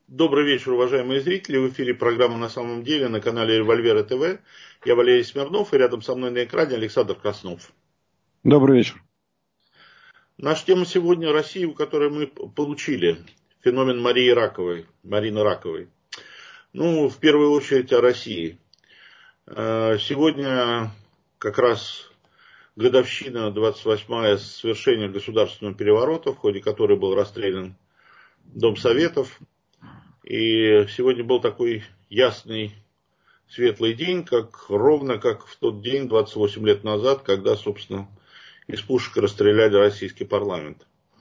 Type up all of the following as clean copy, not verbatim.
Добрый вечер, уважаемые зрители. В эфире программа «На самом деле» на канале Револьвера ТВ. Я Валерий Смирнов, и рядом со мной на экране Александр Краснов. Добрый вечер. Наша тема сегодня — Россия, у которой мы получили феномен Марины Раковой. В первую очередь о России. Сегодня как раз годовщина 28-я совершения государственного переворота, в ходе которой был расстрелян Дом Советов. И сегодня был такой ясный, светлый день, ровно как в тот день, 28 лет назад, когда, собственно, из пушек расстреляли российский парламент.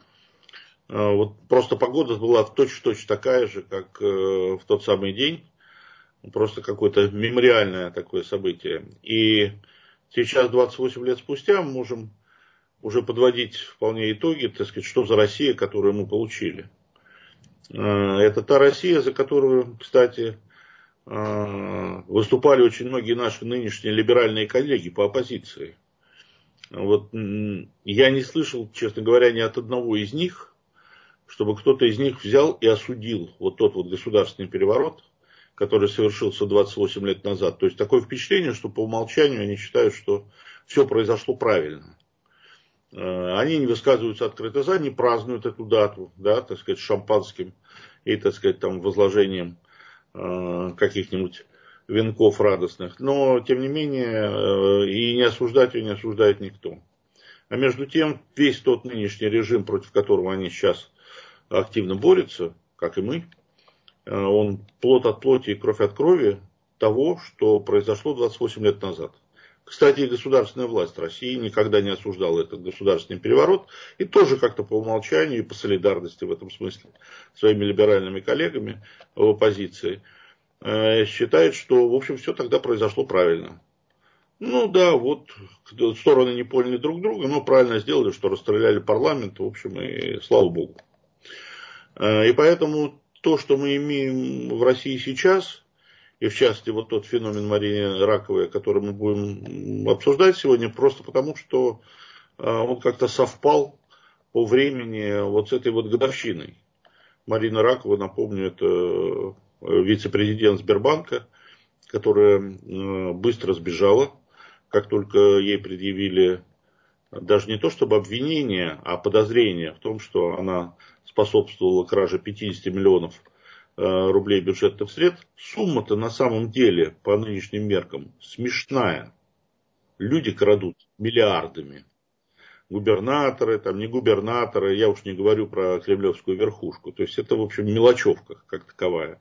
Вот просто погода была точно такая же, как в тот самый день. Просто какое-то мемориальное такое событие. И сейчас, 28 лет спустя, мы можем уже подводить вполне итоги, так сказать, что за Россия, которую мы получили. Это та Россия, за которую, кстати, выступали очень многие наши нынешние либеральные коллеги по оппозиции. Вот я не слышал, честно говоря, ни от одного из них, чтобы кто-то из них взял и осудил вот тот вот государственный переворот, который совершился 28 лет назад. То есть такое впечатление, что по умолчанию они считают, что все произошло правильно. Они не высказываются открыто за, не празднуют эту дату, да, так сказать, шампанским и, так сказать, там, возложением каких-нибудь венков радостных. Но, тем не менее, и не осуждать ее не осуждает никто. А между тем, весь тот нынешний режим, против которого они сейчас активно борются, как и мы, он плоть от плоти и кровь от крови того, что произошло 28 лет назад. Кстати, и государственная власть России никогда не осуждала этот государственный переворот. И тоже как-то по умолчанию и по солидарности в этом смысле своими либеральными коллегами в оппозиции считает, что, в общем, все тогда произошло правильно. Вот стороны не поняли друг друга, но правильно сделали, что расстреляли парламент, в общем, и слава богу. И поэтому то, что мы имеем в России сейчас, и в частности вот тот феномен Марины Раковой, который мы будем обсуждать сегодня, просто потому, что он как-то совпал по времени вот с этой вот годовщиной. Марина Ракова, напомню, это вице-президент Сбербанка, которая быстро сбежала, как только ей предъявили даже не то чтобы обвинение, а подозрение в том, что она способствовала краже 50 миллионов рублей бюджетных средств. Сумма-то на самом деле по нынешним меркам смешная. Люди крадут миллиардами. Губернаторы, там не губернаторы, я уж не говорю про кремлевскую верхушку. То есть это, в общем, мелочевка как таковая.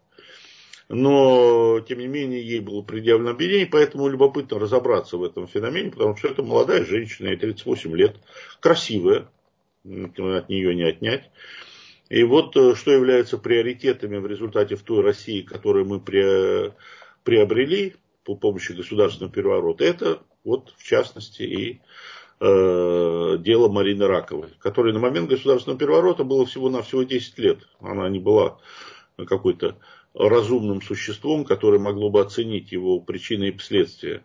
Но, тем не менее, ей было предъявлено обвинение, поэтому любопытно разобраться в этом феномене, потому что это молодая женщина, ей 38 лет, красивая, от нее не отнять. И вот что является приоритетами в результате в той России, которую мы приобрели по помощи государственного переворота, это вот в частности и дело Марины Раковой, которой на момент государственного переворота было всего-навсего 10 лет. Она не была какой-то разумным существом, которое могло бы оценить его причины и последствия.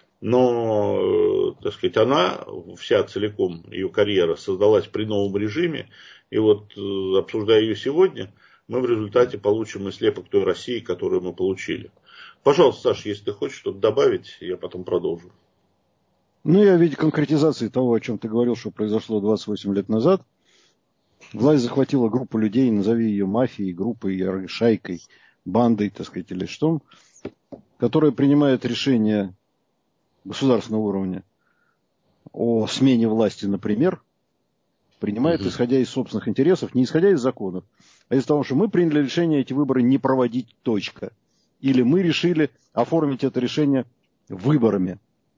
Но, так сказать, она вся целиком, ее карьера создалась при новом режиме. И вот, обсуждая ее сегодня, мы в результате получим и слепок той России, которую мы получили. Пожалуйста, Саша, если ты хочешь что-то добавить, я потом продолжу. Я в виде конкретизации того, о чем ты говорил, что произошло 28 лет назад. Власть захватила группу людей, назови ее мафией, группой, шайкой, бандой, так сказать, или что, которая принимает решения государственного уровня о смене власти, например, принимает, исходя из собственных интересов, не исходя из законов, а из того, что мы приняли решение эти выборы не проводить, точка. Или мы решили оформить это решение выборами.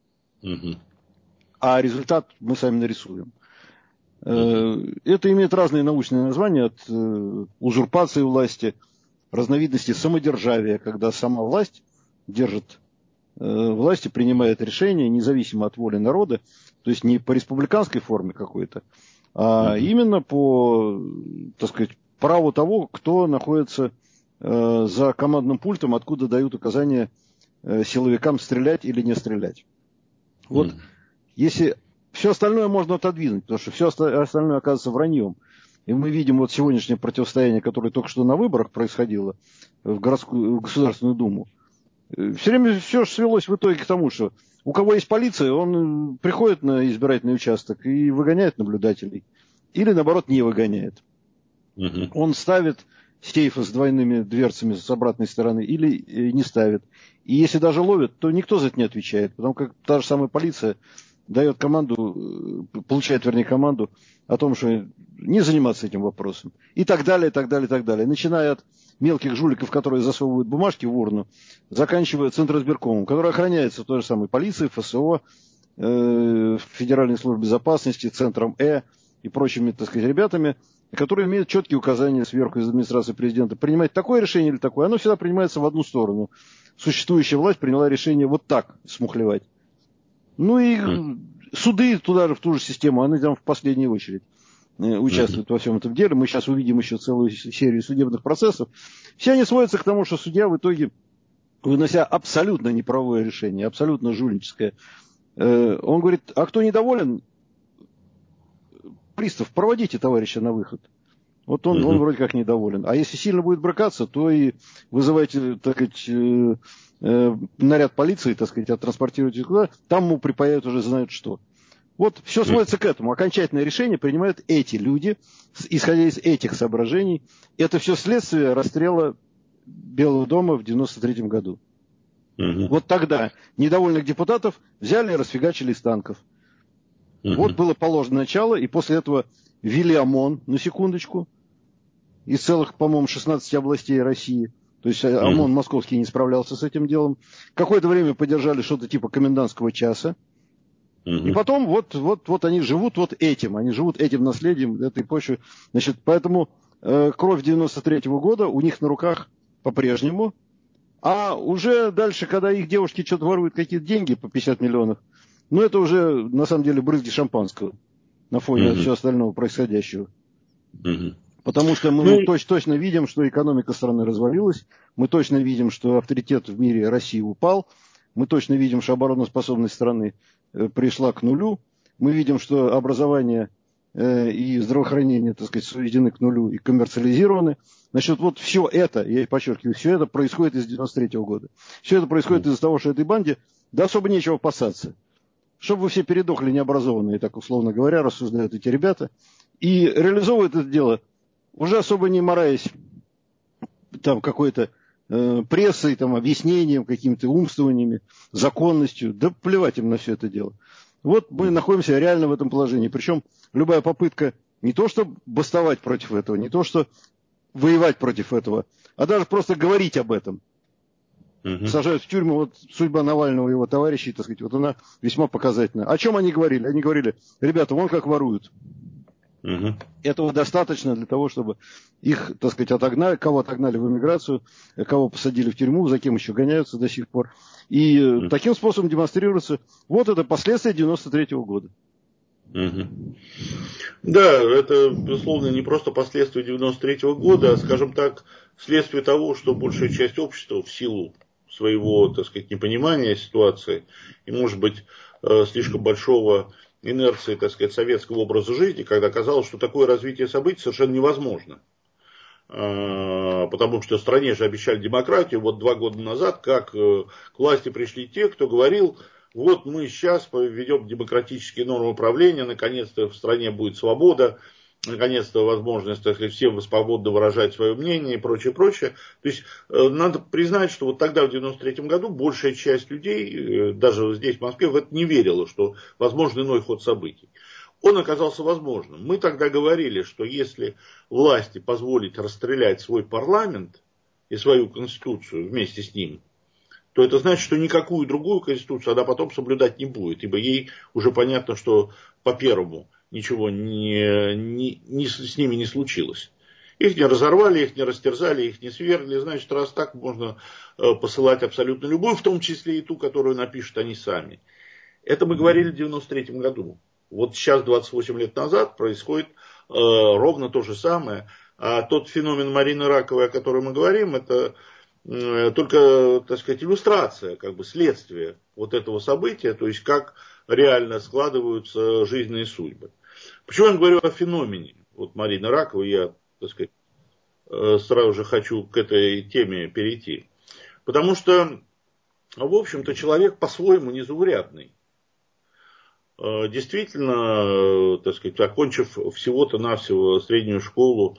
А результат мы сами нарисуем. Это имеет разные научные названия, от узурпации власти, разновидности самодержавия, когда сама власть держит власть и принимает решения независимо от воли народа, то есть не по республиканской форме какой-то, а именно по, так сказать, праву того, кто находится за командным пультом, откуда дают указания силовикам стрелять или не стрелять. Вот если все остальное можно отодвинуть, потому что все остальное оказывается враньем. И мы видим вот сегодняшнее противостояние, которое только что на выборах происходило в Государственную Думу. Все время все свелось в итоге к тому, что у кого есть полиция, он приходит на избирательный участок и выгоняет наблюдателей. Или, наоборот, не выгоняет. Угу. Он ставит сейфы с двойными дверцами с обратной стороны или не ставит. И если даже ловят, то никто за это не отвечает. Потому как та же самая полиция дает команду, получает, вернее, команду о том, что не заниматься этим вопросом. И так далее, и так далее, и так далее. Начиная от мелких жуликов, которые засовывают бумажки в урну, заканчивая Центризбиркомом, который охраняется той же самой полицией, ФСО, Федеральной службой безопасности, Центром и прочими, так сказать, ребятами, которые имеют четкие указания сверху из администрации президента принимать такое решение или такое. Оно всегда принимается в одну сторону. Существующая власть приняла решение вот так смухлевать. Ну и суды туда же, в ту же систему, они там в последнюю очередь участвуют во всем этом деле. Мы сейчас увидим еще целую серию судебных процессов. Все они сводятся к тому, что судья в итоге, вынося абсолютно неправое решение, абсолютно жульническое, он говорит, а кто недоволен, пристав, проводите товарища на выход. Вот он вроде как недоволен. А если сильно будет брыкаться, то и вызывайте, так сказать, наряд полиции, так сказать, оттранспортируйте туда, там ему припаяют уже знают что. Вот все сводится к этому. Окончательное решение принимают эти люди, исходя из этих соображений. Это все следствие расстрела Белого дома в 1993 году. Вот тогда недовольных депутатов взяли и расфигачили из танков. Вот было положено начало, и после этого ввели ОМОН, на секундочку, из целых, по-моему, 16 областей России. То есть ОМОН московский не справлялся с этим делом. Какое-то время поддержали что-то типа комендантского часа. И потом вот они живут вот этим. Они живут этим наследием этой почвы. Значит, поэтому кровь 93-го года у них на руках по-прежнему. А уже дальше, когда их девушки что-то воруют, какие-то деньги по 50 миллионов, ну это уже на самом деле брызги шампанского на фоне всего остального происходящего. Потому что мы точно видим, что экономика страны развалилась. Мы точно видим, что авторитет в мире России упал. Мы точно видим, что обороноспособность страны пришла к нулю. Мы видим, что образование и здравоохранение, так сказать, сведены к нулю и коммерциализированы. Значит, вот все это, я подчеркиваю, все это происходит из 93-го года. Все это происходит из-за того, что этой банде да особо нечего опасаться. Чтобы вы все передохли необразованные, так условно говоря, рассуждают эти ребята. И реализовывают это дело, уже особо не мораясь там какой-то прессой, там, объяснением, какими-то умствованиями, законностью. Да плевать им на все это дело. Вот мы находимся реально в этом положении. Причем любая попытка не то, что бастовать против этого, не то, что воевать против этого, а даже просто говорить об этом. Сажают в тюрьму. Вот судьба Навального и его товарищей, так сказать, вот она весьма показательна. О чем они говорили? Они говорили, ребята, вон как воруют. Этого достаточно для того, чтобы их, так сказать, отогнали, кого отогнали в эмиграцию, кого посадили в тюрьму, за кем еще гоняются до сих пор. И таким способом демонстрируется вот это последствия 93-го года. Да, это, безусловно, не просто последствия 93-го года, а, скажем так, следствие того, что большая часть общества в силу своего, так сказать, непонимания ситуации и, может быть, слишком большого инерции, так сказать, советского образа жизни, когда казалось, что такое развитие событий совершенно невозможно. Потому что стране же обещали демократию. Вот 2 года назад, как к власти пришли те, кто говорил, вот мы сейчас введем демократические нормы управления, наконец-то в стране будет свобода, наконец-то возможность, так сказать, всем свободно выражать свое мнение и прочее, прочее. То есть надо признать, что вот тогда, в 93-м году, большая часть людей, даже здесь, в Москве, в это не верила, что возможен иной ход событий. Он оказался возможным. Мы тогда говорили, что если власти позволить расстрелять свой парламент и свою конституцию вместе с ним, то это значит, что никакую другую конституцию она потом соблюдать не будет, ибо ей уже понятно, что по первому ничего с ними не случилось. Их не разорвали, их не растерзали, их не свергли. Значит, раз так, можно посылать абсолютно любую, в том числе и ту, которую напишут они сами. Это мы говорили в 93-м году. Вот сейчас, 28 лет назад, происходит ровно то же самое. А тот феномен Марины Раковой, о котором мы говорим, это только, так сказать, иллюстрация, как бы следствие вот этого события, то есть как реально складываются жизненные судьбы. Почему я говорю о феномене? вот Марины Раковой, я, так сказать, сразу же хочу к этой теме перейти. Потому что, в общем-то, человек по-своему незаурядный. Действительно, так сказать, окончив всего-то навсего среднюю школу,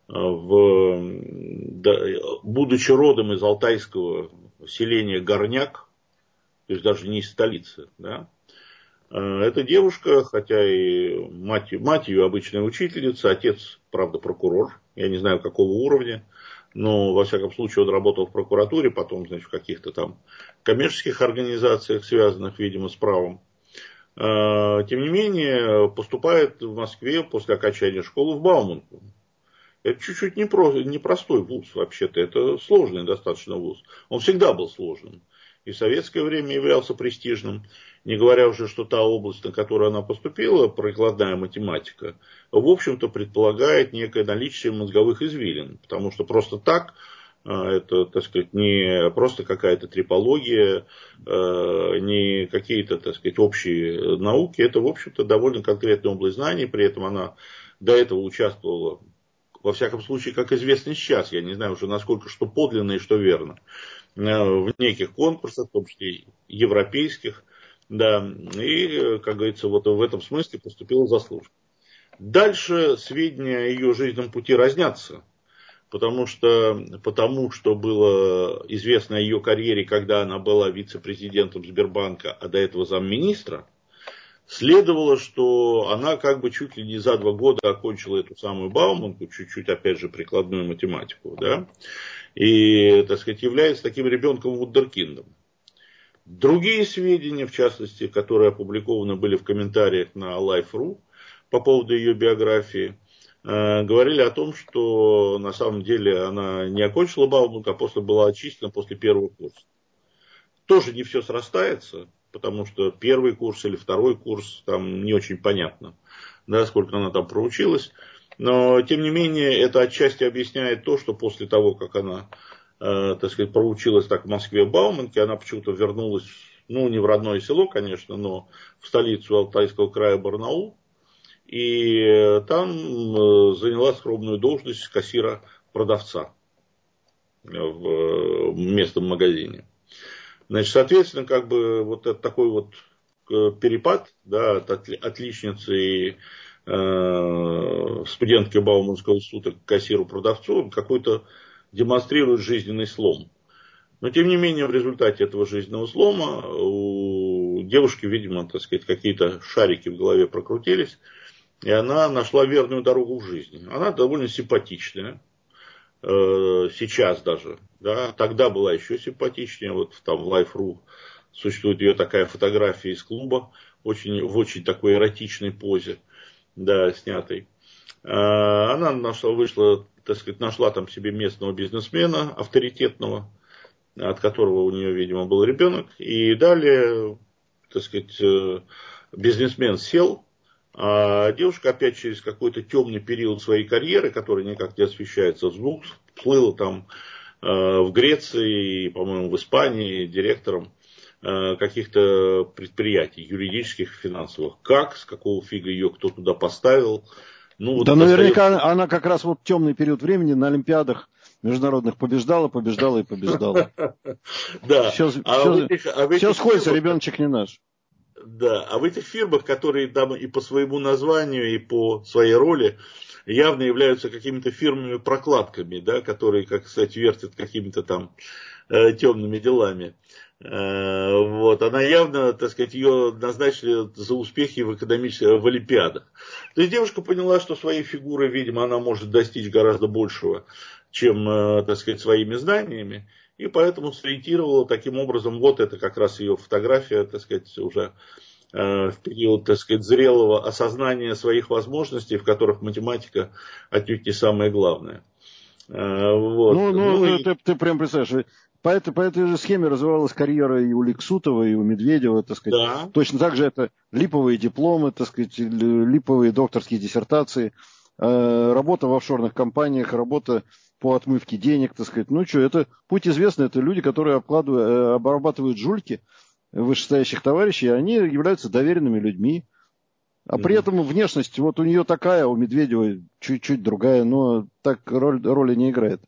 будучи родом из алтайского селения Горняк, то есть даже не из столицы, да, эта девушка, хотя и мать ее обычная учительница, отец, правда, прокурор, я не знаю какого уровня, но, во всяком случае, он работал в прокуратуре, потом, значит, в каких-то там коммерческих организациях, связанных, видимо, с правом. Тем не менее, поступает в Москве после окончания школы в Бауманку. Это чуть-чуть непростой вуз, вообще-то. Это сложный достаточно вуз. Он всегда был сложным. И в советское время являлся престижным. Не говоря уже, что та область, на которую она поступила, прикладная математика, в общем-то предполагает некое наличие мозговых извилин. Потому что просто так, это, так сказать, не просто какая-то трипология, не какие-то, так сказать, общие науки. Это, в общем-то, довольно конкретная область знаний. При этом она до этого участвовала, во всяком случае, как известно сейчас, я не знаю уже насколько что подлинно и что верно, в неких конкурсах, в том числе европейских, да, и, как говорится, вот в этом смысле поступила заслуженно. Дальше сведения о ее жизненном пути разнятся, потому что было известно о ее карьере, когда она была вице-президентом Сбербанка, а до этого замминистра. Следовало, что она как бы чуть ли не за 2 года окончила эту самую Бауманку, чуть-чуть, опять же, прикладную математику, да, и, так сказать, является таким ребенком-вундеркиндом. Другие сведения, в частности, которые опубликованы были в комментариях на Life.ru по поводу ее биографии, говорили о том, что на самом деле она не окончила Бауманку, а просто была отчислена после первого курса. Тоже не все срастается, потому что первый курс или второй курс, там не очень понятно, да, сколько она там проучилась. Но, тем не менее, это отчасти объясняет то, что после того, как она, так сказать, проучилась так в Москве в Бауманке, она почему-то вернулась, ну, не в родное село, конечно, но в столицу Алтайского края Барнаул. И там заняла скромную должность кассира-продавца в местном магазине. Значит, соответственно, как бы вот это такой вот перепад, да, от отличницы и студентки Бауманского института к кассиру-продавцу, какой-то демонстрирует жизненный слом. Но, тем не менее, в результате этого жизненного слома у девушки, видимо, так сказать, какие-то шарики в голове прокрутились, и она нашла верную дорогу в жизни. Она довольно симпатичная. Сейчас даже, да, тогда была еще симпатичнее, вот там в Life.ru существует ее такая фотография из клуба, в очень такой эротичной позе, да, снятой. Она вышла, так сказать, нашла там себе местного бизнесмена, авторитетного, от которого у нее, видимо, был ребенок, и далее, так сказать, бизнесмен сел, а девушка опять через какой-то темный период своей карьеры, который никак не освещается, всплыла там в Греции, по-моему, в Испании директором каких-то предприятий юридических и финансовых. Как, с какого фига ее кто туда поставил? Ну, вот да наверняка она как раз вот темный период времени на Олимпиадах международных побеждала и побеждала. Да. Все сходится, ребеночек не наш. Да, а в этих фирмах, которые там и по своему названию, и по своей роли явно являются какими-то фирмами-прокладками, да, которые, как сказать, вертят какими-то там темными делами. Вот, она явно, так сказать, ее назначили за успехи в Олимпиадах. То есть девушка поняла, что своей фигурой, видимо, она может достичь гораздо большего, чем, так сказать, своими знаниями. И поэтому сориентировала таким образом, вот это как раз ее фотография, так сказать, уже в период, так сказать, зрелого осознания своих возможностей, в которых математика отнюдь не самое главное. Вот. Ты прям представляешь, по этой же схеме развивалась карьера и у Лексутова, и у Медведева, так сказать. Да. Точно так же это липовые дипломы, так сказать, липовые докторские диссертации, работа в офшорных компаниях, работа по отмывке денег, так сказать. Ну что, это путь известный, это люди, которые обрабатывают жульки вышестоящих товарищей, и они являются доверенными людьми. А при этом внешность, вот у нее такая, у Медведевой чуть-чуть другая, но так роли не играет.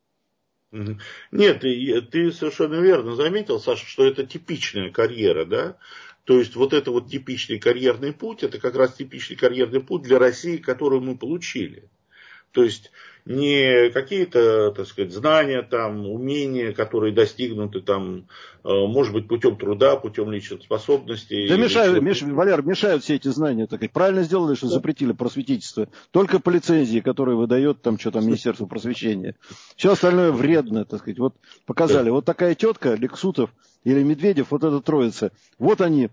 Нет, ты совершенно верно заметил, Саша, что это типичная карьера, да? То есть вот это вот типичный карьерный путь, это как раз типичный карьерный путь для России, который мы получили. То есть не какие-то, так сказать, знания, там, умения, которые достигнуты, там, может быть, путем труда, путем личных способностей Да или чего-то. Валер, мешают все эти знания. Так сказать. Правильно сделали, что запретили просветительство. Только по лицензии, которую выдает там что-то Министерство просвещения. Все остальное вредно, так сказать. Вот показали. Вот такая тетка, Лексутов или Медведев, вот эта троица. Вот они.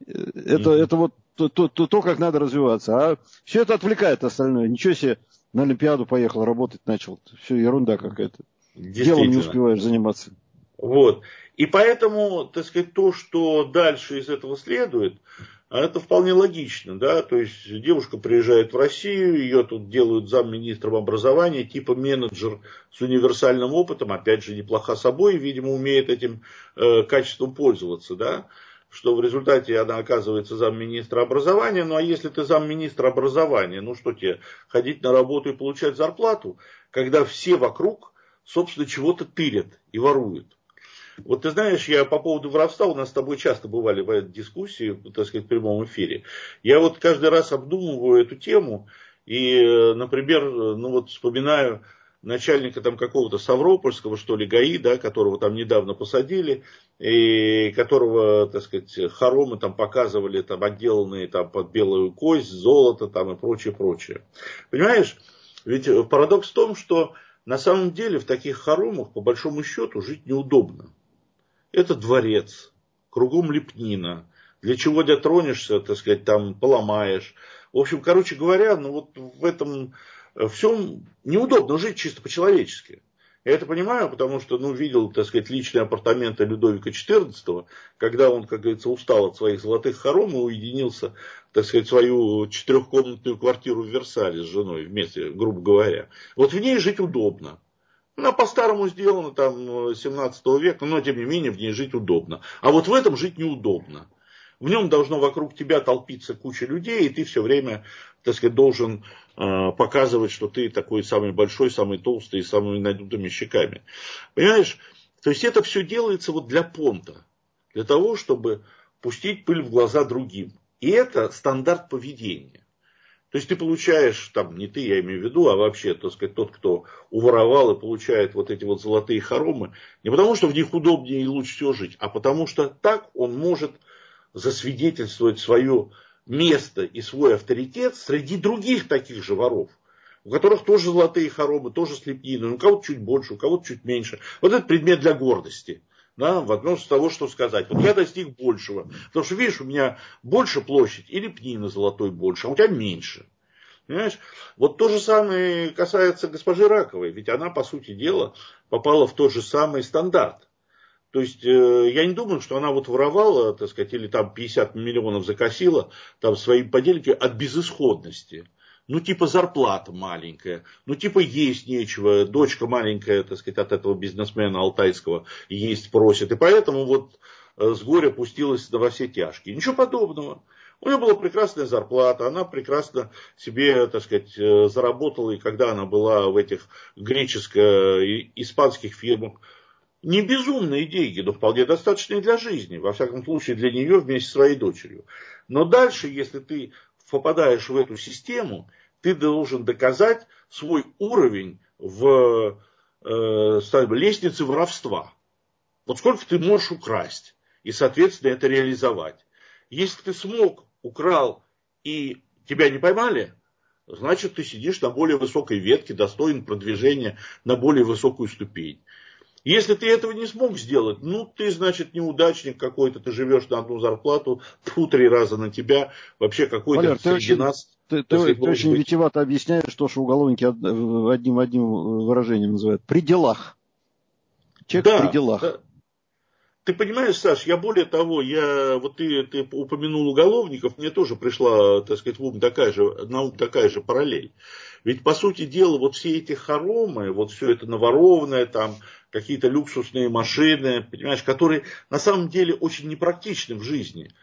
Это вот то, как надо развиваться. А все это отвлекает остальное. Ничего себе, на Олимпиаду поехал, работать начал. Все ерунда какая-то. Делом не успеваешь заниматься. Вот. И поэтому, так сказать, то, что дальше из этого следует, это вполне логично, да, то есть девушка приезжает в Россию, ее тут делают замминистром образования, типа менеджер с универсальным опытом, опять же, неплоха собой, видимо, умеет этим качеством пользоваться, да, что в результате она оказывается замминистра образования, ну а если ты замминистра образования, ну что тебе, ходить на работу и получать зарплату, когда все вокруг, собственно, чего-то тырят и воруют. Вот ты знаешь, я по поводу воровства, у нас с тобой часто бывали в этой дискуссии, так сказать, в прямом эфире. Я вот каждый раз обдумываю эту тему и, например, ну вот вспоминаю начальника там какого-то Ставропольского, что ли, ГАИ, да, которого там недавно посадили, и которого, так сказать, хоромы там показывали, там, отделанные там под белую кость, золото там и прочее, прочее. Понимаешь, ведь парадокс в том, что на самом деле в таких хоромах, по большому счету, жить неудобно. Это дворец, кругом лепнина. Для чего дотронешься, так сказать, там поломаешь. В общем, короче говоря, ну вот в этом всем неудобно жить чисто по-человечески. Я это понимаю, потому что, ну, видел, так сказать, личные апартаменты Людовика XIV, когда он, как говорится, устал от своих золотых хором и уединился, так сказать, в свою четырехкомнатную квартиру в Версале с женой вместе, грубо говоря. Вот в ней жить удобно. Она по-старому сделана, там, 17 века, но, тем не менее, в ней жить удобно. А вот в этом жить неудобно. В нем должно вокруг тебя толпиться куча людей, и ты все время, так сказать, должен показывать, что ты такой самый большой, самый толстый, с самыми надутыми щеками. Понимаешь? То есть это все делается вот для понта. Для того, чтобы пустить пыль в глаза другим. И это стандарт поведения. То есть ты получаешь, там, не ты, я имею в виду, а вообще, так сказать, тот, кто уворовал и получает вот эти вот золотые хоромы, не потому, что в них удобнее и лучше всего жить, а потому что так он может засвидетельствовать свое место и свой авторитет среди других таких же воров, у которых тоже золотые хоромы, тоже слепнины, у кого-то чуть больше, у кого-то чуть меньше. Вот это предмет для гордости. Да, в отношении того, что сказать. Вот я достиг большего. Потому что, видишь, у меня больше площадь и лепнина золотой больше, а у тебя меньше. Понимаешь? Вот то же самое касается госпожи Раковой. Ведь она, по сути дела, попала в тот же самый стандарт. То есть, я не думаю, что она вот воровала, так сказать, или там 50 миллионов закосила там своим подельникам от безысходности. Ну, типа зарплата маленькая, ну, типа есть нечего, дочка маленькая, так сказать, от этого бизнесмена алтайского есть просит. И поэтому вот с горя пустилась во все тяжкие. Ничего подобного. У нее была прекрасная зарплата, она прекрасно себе, так сказать, заработала, и когда она была в этих греческо-испанских фирмах, не безумные деньги, но вполне достаточные для жизни. Во всяком случае, для нее вместе с своей дочерью. Но дальше, если ты попадаешь в эту систему, ты должен доказать свой уровень в лестнице воровства. Вот сколько ты можешь украсть. И, соответственно, это реализовать. Если ты смог, украл и тебя не поймали, значит, ты сидишь на более высокой ветке, достоин продвижения на более высокую ступень. Если ты этого не смог сделать, ну, ты, значит, неудачник какой-то, ты живешь на одну зарплату, 3 раза на тебя, вообще какой-то Валер, среди нас. Ты очень витиевато объясняешь то, что уголовники одним выражением называют. При делах. Человек при делах. Да. Ты понимаешь, Саш, я более того, вот ты упомянул уголовников, мне тоже пришла, так сказать, на ум такая же параллель. Ведь, по сути дела, вот все эти хоромы, вот все это наворованное, там, какие-то люксусные машины, понимаешь, которые на самом деле очень непрактичны в жизни.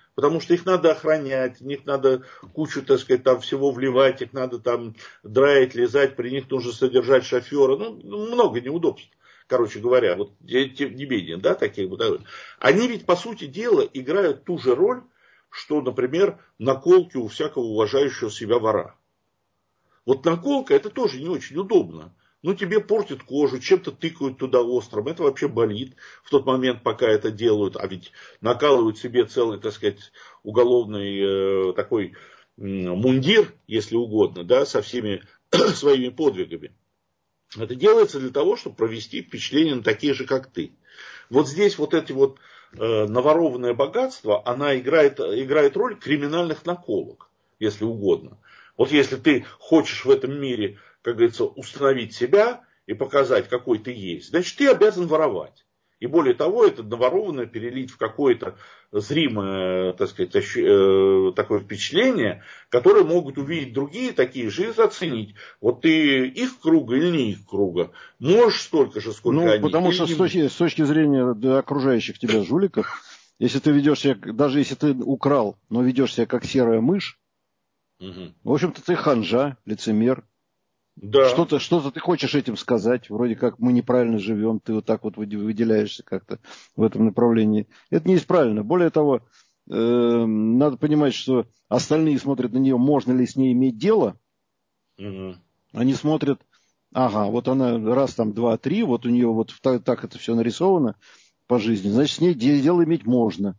Потому что их надо охранять, в них надо кучу, так сказать, там всего вливать, их надо там драить, лизать, при них нужно содержать шофера. Ну, много неудобств, короче говоря. Вот тем не менее, да, такие вот. Они ведь, по сути дела, играют ту же роль, что, например, наколки у всякого уважающего себя вора. Вот наколка это тоже не очень удобно. Ну, тебе портит кожу, чем-то тыкают туда острым. Это вообще болит в тот момент, пока это делают. А ведь накалывают себе целый, так сказать, уголовный такой мундир, если угодно, да, со всеми своими подвигами. Это делается для того, чтобы провести впечатление на таких же, как ты. Вот здесь вот эти вот наворованное богатство, она играет роль криминальных наколок, если угодно. Вот если ты хочешь в этом мире, как говорится, установить себя и показать, какой ты есть, значит, ты обязан воровать. И более того, это наворованное перелить в какое-то зримое, так сказать, такое впечатление, которое могут увидеть другие такие же и заценить. Вот ты их круга или не их круга. Можешь столько же, сколько Ну, они. потому что с точки зрения окружающих тебя жуликов, если ты ведешь себя, даже если ты украл, но ведешь себя как серая мышь, в общем-то, ты ханжа, лицемер. Да. Что-то ты хочешь этим сказать, вроде как мы неправильно живем, ты вот так вот выделяешься как-то в этом направлении. Это неправильно. Более того, надо понимать, что остальные смотрят на нее, можно ли с ней иметь дело. Они смотрят, ага, вот она раз там, два, три, вот у нее вот так это все нарисовано по жизни, значит, с ней дело иметь можно.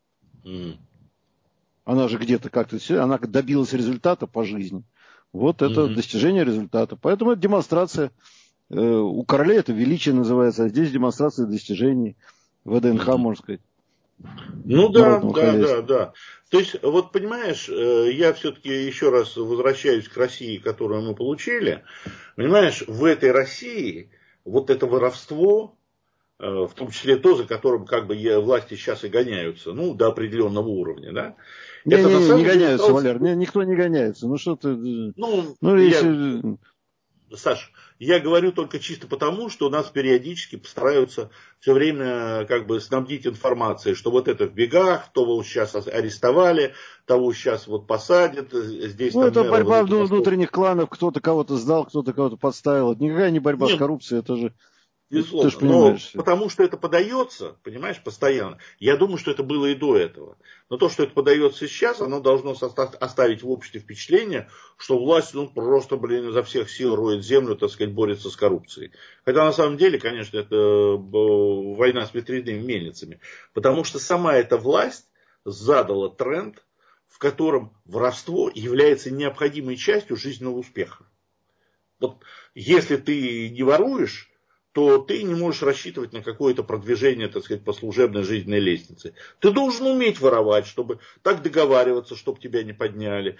Она же где-то как-то все, она добилась результата по жизни. Вот это достижение результата. Поэтому это демонстрация. У королей это величие называется, а здесь демонстрация достижений ВДНХ, можно сказать. Ну да. То есть, вот понимаешь, я все-таки еще раз возвращаюсь к России, которую мы получили. Понимаешь, в этой России вот это воровство, в том числе то, за которым как бы власти сейчас и гоняются, ну, до определенного уровня, да. Не гоняются, Валер, никто не гоняется. Ну, что ты... если... Саш, я говорю только чисто потому, что нас периодически постараются все время как бы снабдить информацией, что вот это в бегах, того сейчас арестовали, того сейчас вот посадят. Здесь, ну, это борьба внутренних кланов, кто-то кого-то сдал, кто-то кого-то подставил. Это никакая не борьба с коррупцией, это же... Безусловно, но потому что это подается, понимаешь, постоянно. Я думаю, что это было и до этого. Но то, что это подается сейчас, оно должно оставить в обществе впечатление, что власть, ну, просто, изо всех сил роет землю, так сказать, борется с коррупцией. Хотя на самом деле, конечно, это война с ветряными мельницами. Потому что сама эта власть задала тренд, в котором воровство является необходимой частью жизненного успеха. Вот если ты не воруешь, то ты не можешь рассчитывать на какое-то продвижение, так сказать, по служебной жизненной лестнице. Ты должен уметь воровать, чтобы так договариваться, чтобы тебя не подняли,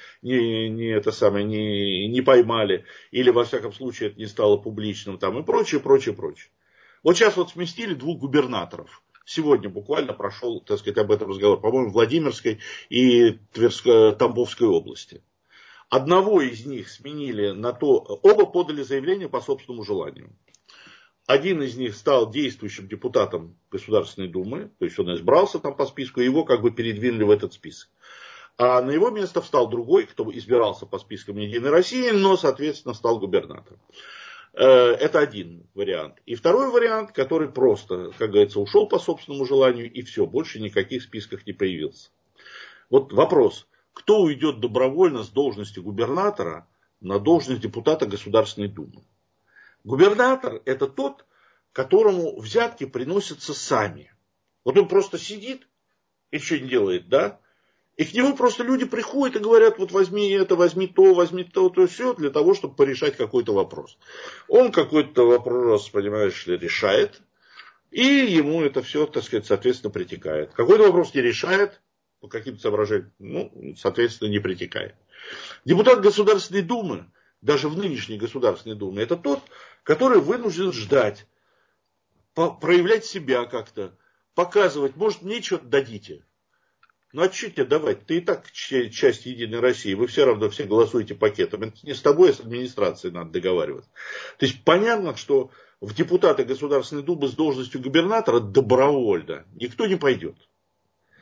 не поймали, или во всяком случае это не стало публичным, там, и прочее. Вот сейчас вот сместили 2 губернаторов. Сегодня буквально прошел, так сказать, об этом разговор, по-моему, в Владимирской и Тамбовской области. Одного из них сменили на то, оба подали заявление по собственному желанию. Один из них стал действующим депутатом Государственной Думы, то есть он избрался там по списку, и его как бы передвинули в этот список. А на его место встал другой, кто избирался по спискам Единой России, но, соответственно, стал губернатором. Это один вариант. И второй вариант, который просто, как говорится, ушел по собственному желанию, и все, больше никаких списках не появился. Вот вопрос, кто уйдет добровольно с должности губернатора на должность депутата Государственной Думы? Губернатор это тот, которому взятки приносятся сами. Вот он просто сидит и что не делает, да? И к нему просто люди приходят и говорят, вот возьми это, возьми то все, для того, чтобы порешать какой-то вопрос. Он какой-то вопрос, понимаешь ли, решает, и ему это все, так сказать, соответственно, притекает. Какой-то вопрос не решает, по каким-то соображениям, ну, соответственно, не притекает. Депутат Государственной Думы, даже в нынешней Государственной Думе, это тот, который вынужден ждать, проявлять себя как-то, показывать, может, мне что-то дадите. Ну, а что тебе давать? Ты и так часть Единой России, вы все равно все голосуете пакетом. Это не с тобой, а с администрацией надо договариваться. То есть, понятно, что в депутаты Государственной Думы с должностью губернатора добровольно никто не пойдет.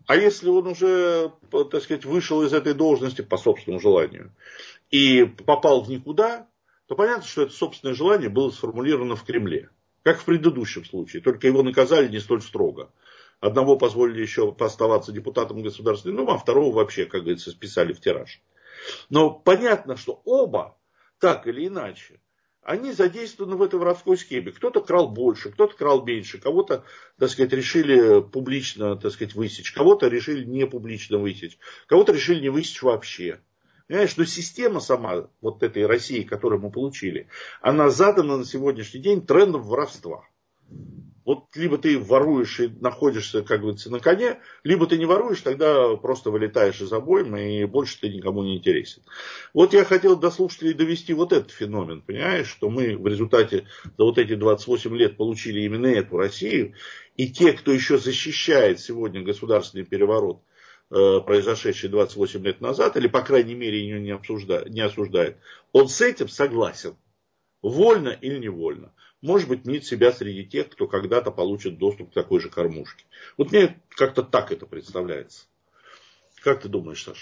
А если он уже, так сказать, вышел из этой должности по собственному желанию и попал в никуда, то понятно, что это собственное желание было сформулировано в Кремле. Как в предыдущем случае, только его наказали не столь строго. Одного позволили еще оставаться депутатом Государственной Думы, а второго вообще, как говорится, списали в тираж. Но понятно, что оба, так или иначе, они задействованы в этой воровской схеме. Кто-то крал больше, кто-то крал меньше, кого-то, так сказать, решили публично, так сказать, высечь, кого-то решили не публично высечь, кого-то решили не высечь вообще. Понимаешь, что система сама, вот этой России, которую мы получили, она задана на сегодняшний день трендом воровства. Вот либо ты воруешь и находишься, как говорится, на коне, либо ты не воруешь, тогда просто вылетаешь из обоймы и больше ты никому не интересен. Вот я хотел до слушателей довести вот этот феномен, понимаешь, что мы в результате за вот эти 28 лет получили именно эту Россию, и те, кто еще защищает сегодня государственный переворот, произошедший 28 лет назад, или по крайней мере ее не осуждает, он с этим согласен. Вольно или невольно. Может быть, мнит себя среди тех, кто когда-то получит доступ к такой же кормушке. Вот мне как-то так это представляется. Как ты думаешь, Саша?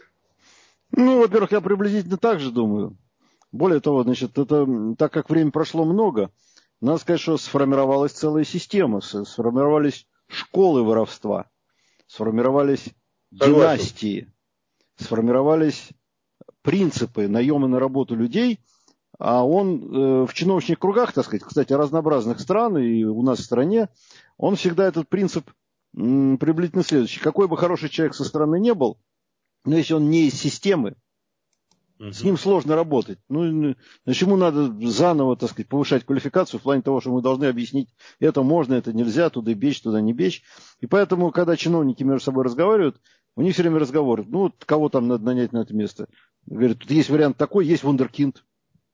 Ну, во-первых, я приблизительно так же думаю. Более того, значит, это, так как времени прошло много, надо сказать, что сформировалась целая система, сформировались школы воровства, сформировались династии, сформировались принципы наема на работу людей. А он в чиновничьих кругах, так сказать, кстати, разнообразных стран и у нас в стране, он всегда этот принцип приблизительно следующий. Какой бы хороший человек со стороны не был, но если он не из системы, с ним сложно работать. Ну, значит, ему надо заново, так сказать, повышать квалификацию в плане того, что мы должны объяснить, это можно, это нельзя, туда бечь, туда не бечь. И поэтому, когда чиновники между собой разговаривают, у них все время разговоры. Ну, вот кого там надо нанять на это место? Говорят, тут есть вариант такой, есть вундеркинд.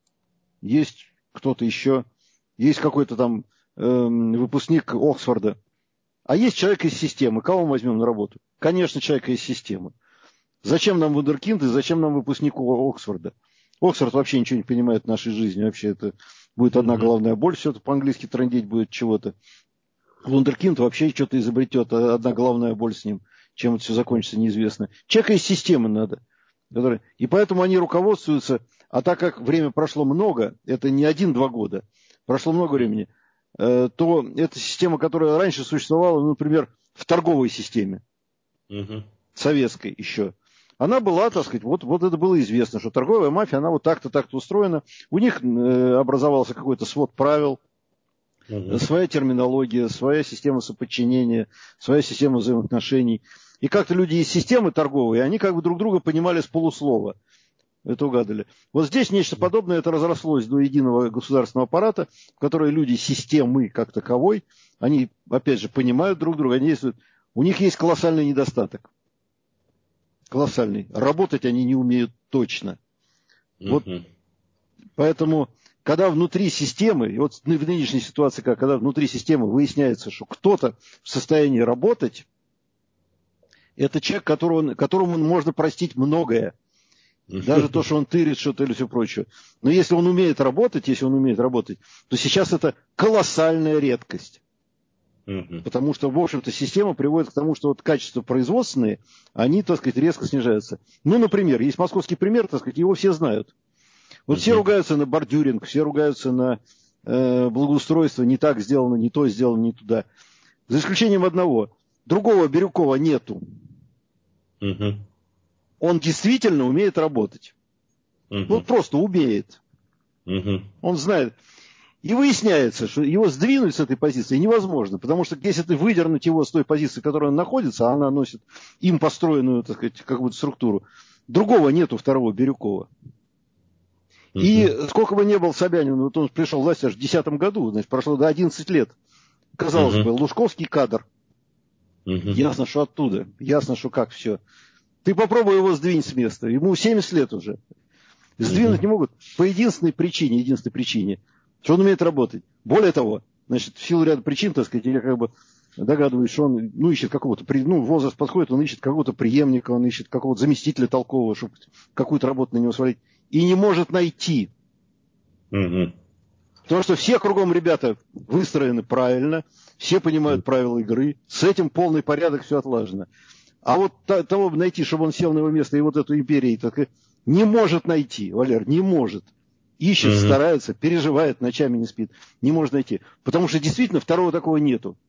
Есть кто-то еще, есть какой-то там выпускник Оксфорда. А есть человек из системы. Кого мы возьмем на работу? Конечно, человека из системы. Зачем нам вундеркинд и зачем нам выпускник Оксфорда? Оксфорд вообще ничего не понимает в нашей жизни. Вообще это будет одна головная боль. Все это по-английски трындеть будет чего-то. Вундеркинд вообще что-то изобретет. Одна головная боль с ним. Чем это все закончится, неизвестно. Человека из системы надо. И поэтому они руководствуются. А так как время прошло много, это не 1-2 года, прошло много времени, то эта система, которая раньше существовала, например, в торговой системе, советской еще, она была, так сказать, вот это было известно, что торговая мафия, она вот так-то, так-то устроена. У них образовался какой-то свод правил, своя терминология, своя система соподчинения, своя система взаимоотношений. И как-то люди из системы торговой, они как бы друг друга понимали с полуслова. Это угадали. Вот здесь нечто подобное, это разрослось до единого государственного аппарата, в которой люди системы как таковой, они, опять же, понимают друг друга, они действуют. У них есть колоссальный недостаток. Колоссальный. Работать они не умеют точно. Вот, поэтому, когда внутри системы, и вот в нынешней ситуации, когда внутри системы выясняется, что кто-то в состоянии работать, это человек, которому можно простить многое. Даже то, что он тырит что-то или все прочее. Но если он умеет работать, то сейчас это колоссальная редкость. Потому что, в общем-то, система приводит к тому, что вот качества производственные, они, так сказать, резко снижаются. Ну, например, есть московский пример, так сказать, его все знают. Вот все ругаются на бордюринг, все ругаются на благоустройство, не так сделано, не то сделано, не туда. За исключением одного. Другого Бирюкова нету. Он действительно умеет работать. Вот просто умеет. Он знает. И выясняется, что его сдвинуть с этой позиции невозможно. Потому что если ты выдернуть его с той позиции, в которой он находится, а она носит им построенную, так сказать, какую-то структуру, другого нету второго Бирюкова. И сколько бы ни был Собянин, вот он пришел в власть аж в 2010 году, значит, прошло до 11 лет. Казалось бы, лужковский кадр. Ясно, что оттуда. Ясно, что как все. Ты попробуй его сдвинуть с места. Ему 70 лет уже. Сдвинуть не могут по единственной причине, что он умеет работать. Более того, значит, в силу ряда причин, так сказать, я как бы догадываюсь, что он ищет какого-то, возраст подходит, он ищет какого-то преемника, он ищет какого-то заместителя толкового, чтобы какую-то работу на него свалить. И не может найти. Потому что все кругом ребята выстроены правильно, все понимают правила игры, с этим полный порядок, все отлажено. А вот того найти, чтобы он сел на его место и вот эту империю, так, не может найти, Валер, не может. Ищет, старается, переживает, ночами не спит. Не может найти. Потому что действительно второго такого нету.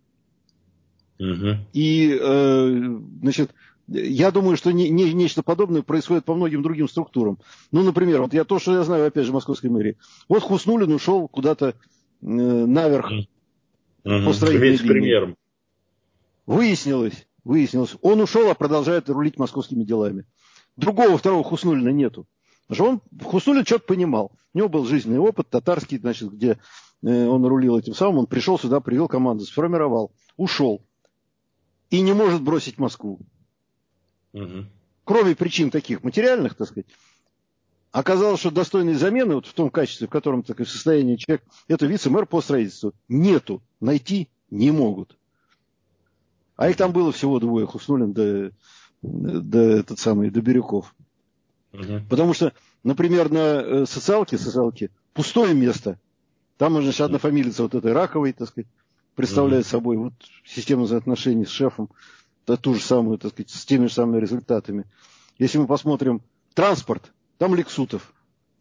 И, значит, я думаю, что нечто подобное происходит по многим другим структурам. Ну, например, вот то, что я знаю, опять же, московской мэрии. Вот Хуснуллин ушел куда-то наверх по строительной линии. Примером. Выяснилось, он ушел, а продолжает рулить московскими делами. Другого второго Хуснуллина нету. Потому что Хуснуллин что-то понимал. У него был жизненный опыт татарский, значит, где он рулил этим самым. Он пришел сюда, привел команду, сформировал, ушел. И не может бросить Москву. Кроме причин таких материальных, так сказать, оказалось, что достойной замены вот в том качестве, в котором такое состояние человек, это вице-мэр по строительству. Нету. Найти не могут. А их там было всего двое, Хуснуллин до Бирюков. Потому что, например, на социалке пустое место. Там, значит, однофамилица вот этой Раковой, так сказать, представляет собой вот систему взаимоотношений с шефом, ту же самую, так сказать, с теми же самыми результатами. Если мы посмотрим транспорт, там Лексутов.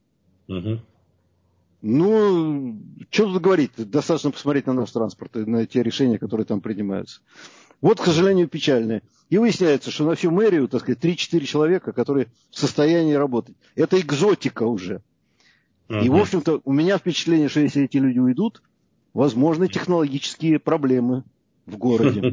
Ну, что тут говорить, достаточно посмотреть на наш транспорт и на те решения, которые там принимаются. Вот, к сожалению, печальное. И выясняется, что на всю мэрию, так сказать, 3-4 человека, которые в состоянии работать. Это экзотика уже. И, в общем-то, у меня впечатление, что если эти люди уйдут, возможны технологические проблемы в городе.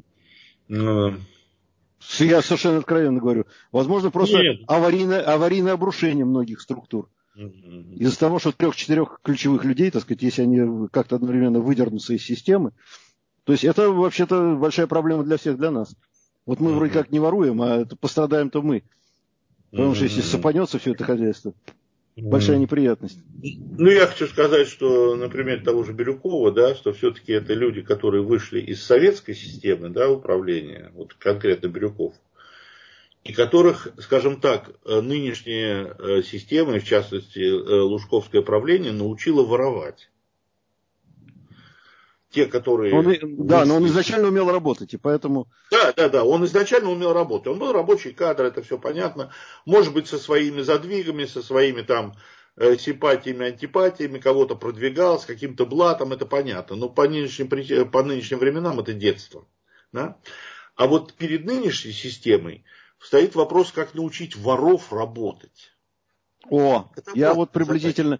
Я совершенно откровенно говорю. Возможно, просто аварийное обрушение многих структур. Из-за того, что 3-4 ключевых людей, так сказать, если они как-то одновременно выдернутся из системы, то есть это вообще-то большая проблема для всех, для нас. Вот мы вроде как не воруем, а пострадаем-то мы. Потому что если сопанется все это хозяйство, большая неприятность. Ну, я хочу сказать, что, например, того же Бирюкова, да, что все-таки это люди, которые вышли из советской системы, да, управления, вот конкретно Бирюков, и которых, скажем так, нынешняя система, в частности, лужковское правление, научила воровать. Те, которые... но он изначально умел работать, и поэтому... Да, он изначально умел работать. Он был рабочий кадр, это все понятно. Может быть, со своими задвигами, со своими там симпатиями, антипатиями, кого-то продвигал, с каким-то блатом, это понятно. Но по нынешним временам это детство. Да? А вот перед нынешней системой стоит вопрос, как научить воров работать. Я приблизительно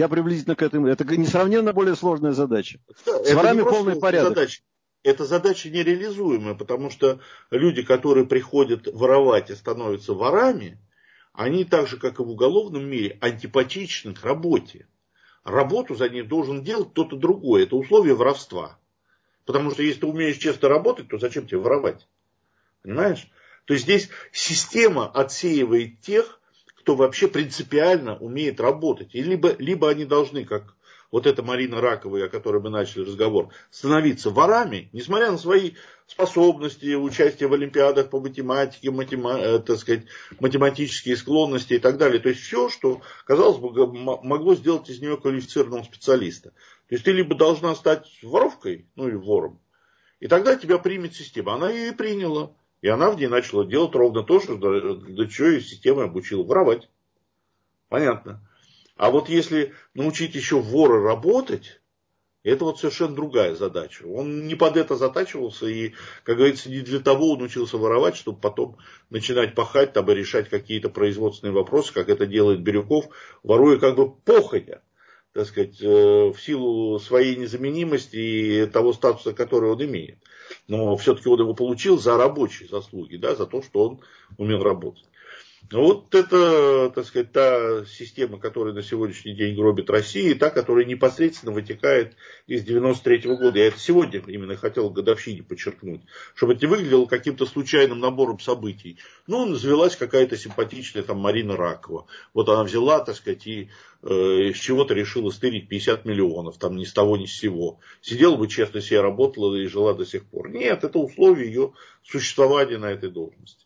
к этому. Это несравненно более сложная задача. Да, с ворами полный порядок. Это задача нереализуемая, потому что люди, которые приходят воровать и становятся ворами, они так же, как и в уголовном мире, антипатичны к работе. Работу за них должен делать кто-то другой. Это условие воровства. Потому что если ты умеешь честно работать, то зачем тебе воровать? Понимаешь? То есть здесь система отсеивает тех, кто вообще принципиально умеет работать. И либо они должны, как вот эта Марина Раковая, о которой мы начали разговор, становиться ворами, несмотря на свои способности, участие в олимпиадах по математике, так сказать, математические склонности и так далее. То есть все, что, казалось бы, могло сделать из нее квалифицированного специалиста. То есть ты либо должна стать воровкой, ну или вором, и тогда тебя примет система. Она ее и приняла. И она в ней начала делать ровно то, что для чего ее система обучила. Воровать. Понятно. А вот если научить еще вора работать, это вот совершенно другая задача. Он не под это затачивался и, как говорится, не для того он учился воровать, чтобы потом начинать пахать, там, и решать какие-то производственные вопросы, как это делает Бирюков, воруя как бы походя, так сказать, в силу своей незаменимости и того статуса, который он имеет. Но все-таки он его получил за рабочие заслуги, да, за то, что он умел работать. Вот это, так сказать, та система, которая на сегодняшний день гробит Россию, и та, которая непосредственно вытекает из 93-го года. Я это сегодня именно хотел в годовщине подчеркнуть, чтобы это не выглядело каким-то случайным набором событий. Ну, завелась какая-то симпатичная там Марина Ракова. Вот она взяла, так сказать, и с чего-то решила стырить 50 миллионов, там ни с того, ни с сего. Сидела бы честно себе, работала и жила до сих пор. Нет, это условие ее существования на этой должности.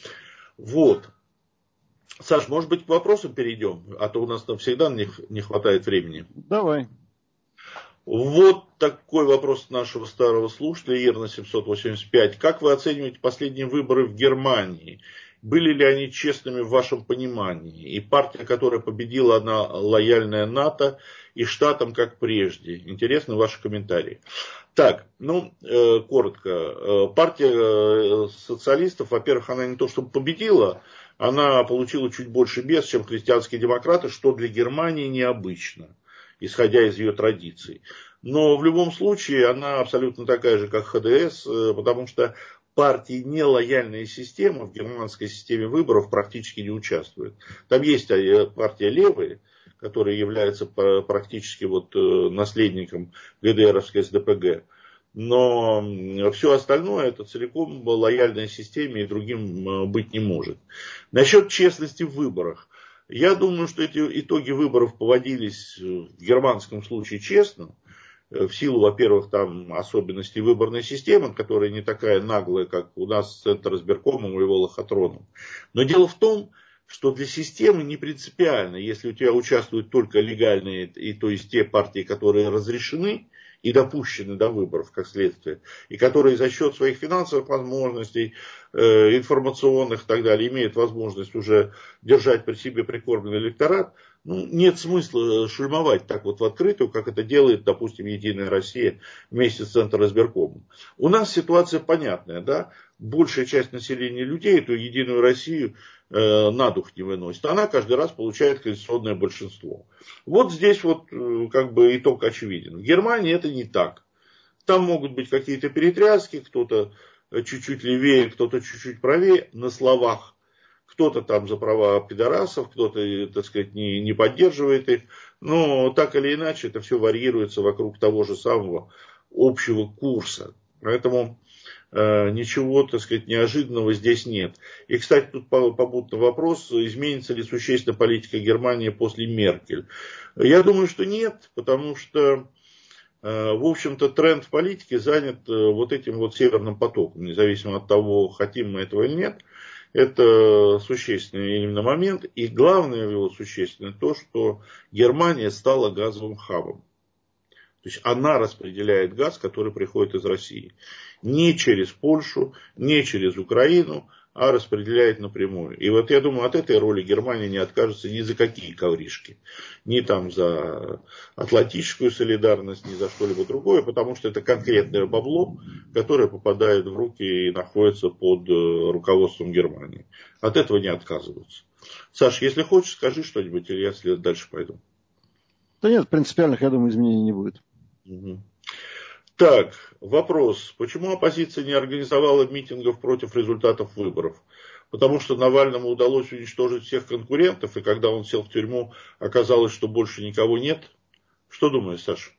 Вот. Саш, может быть, к вопросам перейдем, а то у нас там всегда не хватает времени. Давай. Вот такой вопрос нашего старого слушателя, Ерна 785. Как вы оцениваете последние выборы в Германии? Были ли они честными в вашем понимании? И партия, которая победила, она лояльная НАТО и штатам, как прежде? Интересны ваши комментарии. Так, коротко. Партия социалистов, во-первых, она не то чтобы победила, она получила чуть больше мест, чем христианские демократы, что для Германии необычно, исходя из ее традиций. Но в любом случае она абсолютно такая же, как ХДС, потому что партии нелояльной системы в германской системе выборов практически не участвуют. Там есть партия левые, которая является практически наследником ГДРовской СДПГ. Но все остальное это целиком лояльной системе и другим быть не может. Насчет честности в выборах. Я думаю, что эти итоги выборов поводились в германском случае честно. В силу, во-первых, там особенностей выборной системы, которая не такая наглая, как у нас с Центризбиркомом и его лохотроном. Но дело в том, что для системы не принципиально, если у тебя участвуют только легальные, и то есть те партии, которые разрешены и допущены до выборов, как следствие, и которые за счет своих финансовых возможностей, информационных и так далее, имеют возможность уже держать при себе прикормленный электорат, нет смысла шульмовать так в открытую, как это делает, допустим, Единая Россия вместе с Центризбиркомом. У нас ситуация понятная, да? Большая часть населения людей эту Единую Россию на дух не выносит. Она каждый раз получает конституционное большинство. Вот здесь итог очевиден. В Германии это не так. Там могут быть какие-то перетряски, кто-то чуть-чуть левее, кто-то чуть-чуть правее на словах. Кто-то там за права пидорасов, кто-то, так сказать, не поддерживает их. Но так или иначе это все варьируется вокруг того же самого общего курса. Поэтому ничего, так сказать, неожиданного здесь нет. И, кстати, тут попутно вопрос, изменится ли существенно политика Германии после Меркель. Я думаю, что нет, потому что, в общем-то, тренд в политике занят этим северным потоком, независимо от того, хотим мы этого или нет. Это существенный именно момент. И главное его существенное то, что Германия стала газовым хабом. То есть она распределяет газ, который приходит из России. Не через Польшу, не через Украину, а распределяет напрямую. И я думаю, от этой роли Германия не откажется ни за какие ковришки. Ни там за атлантическую солидарность, ни за что-либо другое, потому что это конкретное бабло, которое попадает в руки и находится под руководством Германии. От этого не отказываются. Саш, если хочешь, скажи что-нибудь, или я дальше пойду. Да нет, принципиальных, я думаю, изменений не будет. Угу. Так, вопрос. Почему оппозиция не организовала митингов против результатов выборов? Потому что Навальному удалось уничтожить всех конкурентов, и когда он сел в тюрьму, оказалось, что больше никого нет. Что думаешь, Саша?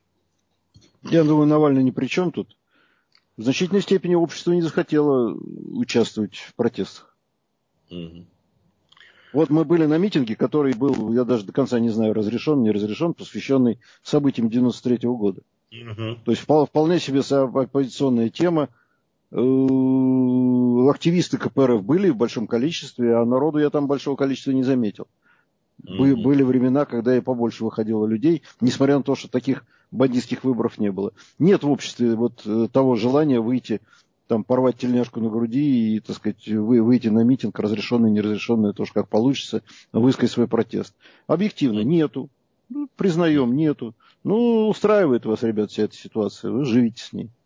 Я думаю, Навальный ни при чем тут. В значительной степени общество не захотело участвовать в протестах. Угу. Вот мы были на митинге, который был, я даже до конца не знаю, разрешен, не разрешен, посвященный событиям 93-го года. Угу. То есть вполне себе оппозиционная тема. Активисты КПРФ были в большом количестве, а народу я там большого количества не заметил. Были времена, когда и побольше выходило людей, несмотря на то, что таких бандитских выборов не было. Нет в обществе того желания выйти, там, порвать тельняшку на груди и, так сказать, выйти на митинг, разрешенный, неразрешенный, тоже как получится, высказать свой протест. Объективно нету. Признаем, нету. Устраивает вас, ребят, вся эта ситуация. Вы живите с ней.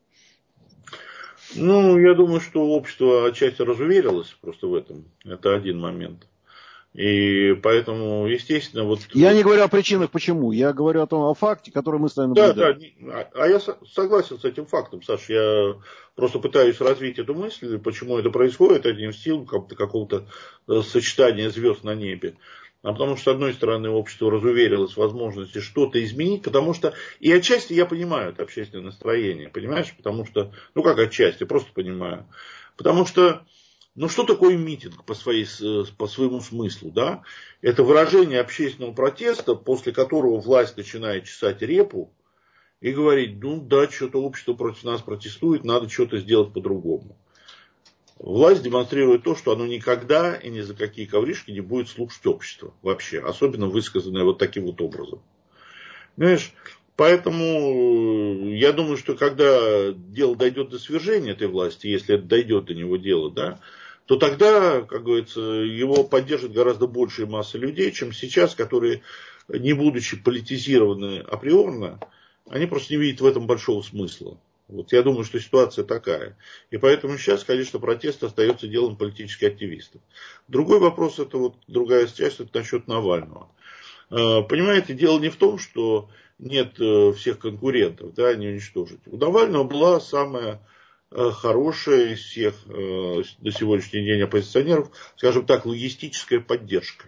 Я думаю, что общество отчасти разуверилось просто в этом. Это один момент. И поэтому, естественно, Я не говорю о причинах, почему. Я говорю о факте, который мы с вами наблюдаем. Да. А я согласен с этим фактом, Саш. Я просто пытаюсь развить эту мысль, почему это происходит, а не в силу какого-то сочетания звезд на небе. А потому что, с одной стороны, общество разуверилось в возможности что-то изменить, потому что, и отчасти я понимаю это общественное настроение, понимаешь? Потому что, как отчасти, просто понимаю. Потому что, что такое митинг по своему смыслу, да? Это выражение общественного протеста, после которого власть начинает чесать репу и говорить, что-то общество против нас протестует, надо что-то сделать по-другому. Власть демонстрирует то, что оно никогда и ни за какие ковришки не будет слушать общество вообще. Особенно высказанное таким образом. Понимаешь, Поэтому я думаю, что когда дело дойдет до свержения этой власти, если это дойдет до него дело, да, то тогда, как говорится, его поддержит гораздо большая масса людей, чем сейчас, которые, не будучи политизированы априорно, они просто не видят в этом большого смысла. Вот я думаю, что ситуация такая. И поэтому сейчас, конечно, протест остается делом политических активистов. Другой вопрос, это вот другая часть, это насчет Навального. Понимаете, дело не в том, что нет всех конкурентов, да, не уничтожить. У Навального была самая хорошая из всех до сегодняшний день оппозиционеров, скажем так, логистическая поддержка.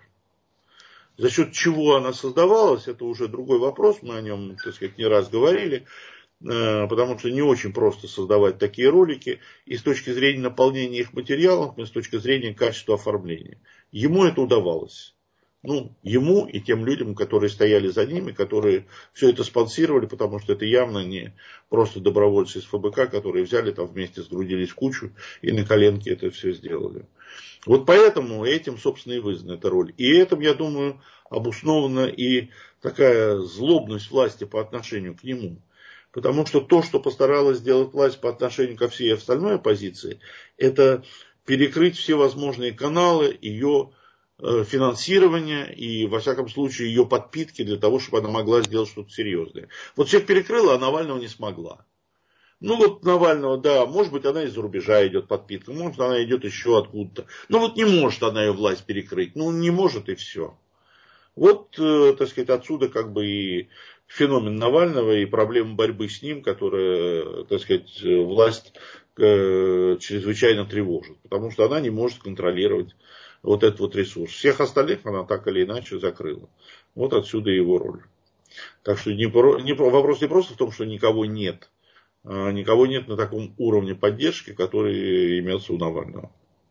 За счет чего она создавалась, это уже другой вопрос, мы о нем, так сказать, не раз говорили, потому что не очень просто создавать такие ролики, и с точки зрения наполнения их материалов, и с точки зрения качества оформления. Ему это удавалось. Ну, ему и тем людям, которые стояли за ними, которые все это спонсировали, потому что это явно не просто добровольцы из ФБК, которые взяли там вместе, сгрудились в кучу и на коленке это все сделали. Вот поэтому этим, собственно, и вызвана эта роль. И этим, я думаю, обоснована и такая злобность власти по отношению к нему. Потому что то, что постаралась сделать власть по отношению ко всей остальной оппозиции, это перекрыть все возможные каналы ее финансирования и, во всяком случае, ее подпитки для того, чтобы она могла сделать что-то серьезное. Вот всех перекрыла, а Навального не смогла. Ну вот Навального, да, может быть, она из-за рубежа идет подпитка, может, она идет еще откуда-то. Но вот не может она ее власть перекрыть. Ну, не может и все. Вот, так сказать, отсюда как бы и феномен Навального и проблема борьбы с ним, которая, так сказать, власть чрезвычайно тревожит. Потому что она не может контролировать вот этот вот ресурс. Всех остальных она так или иначе закрыла. Вот отсюда его роль. Так что вопрос не просто в том, что никого нет. Никого нет на таком уровне поддержки, который имеется у Навального.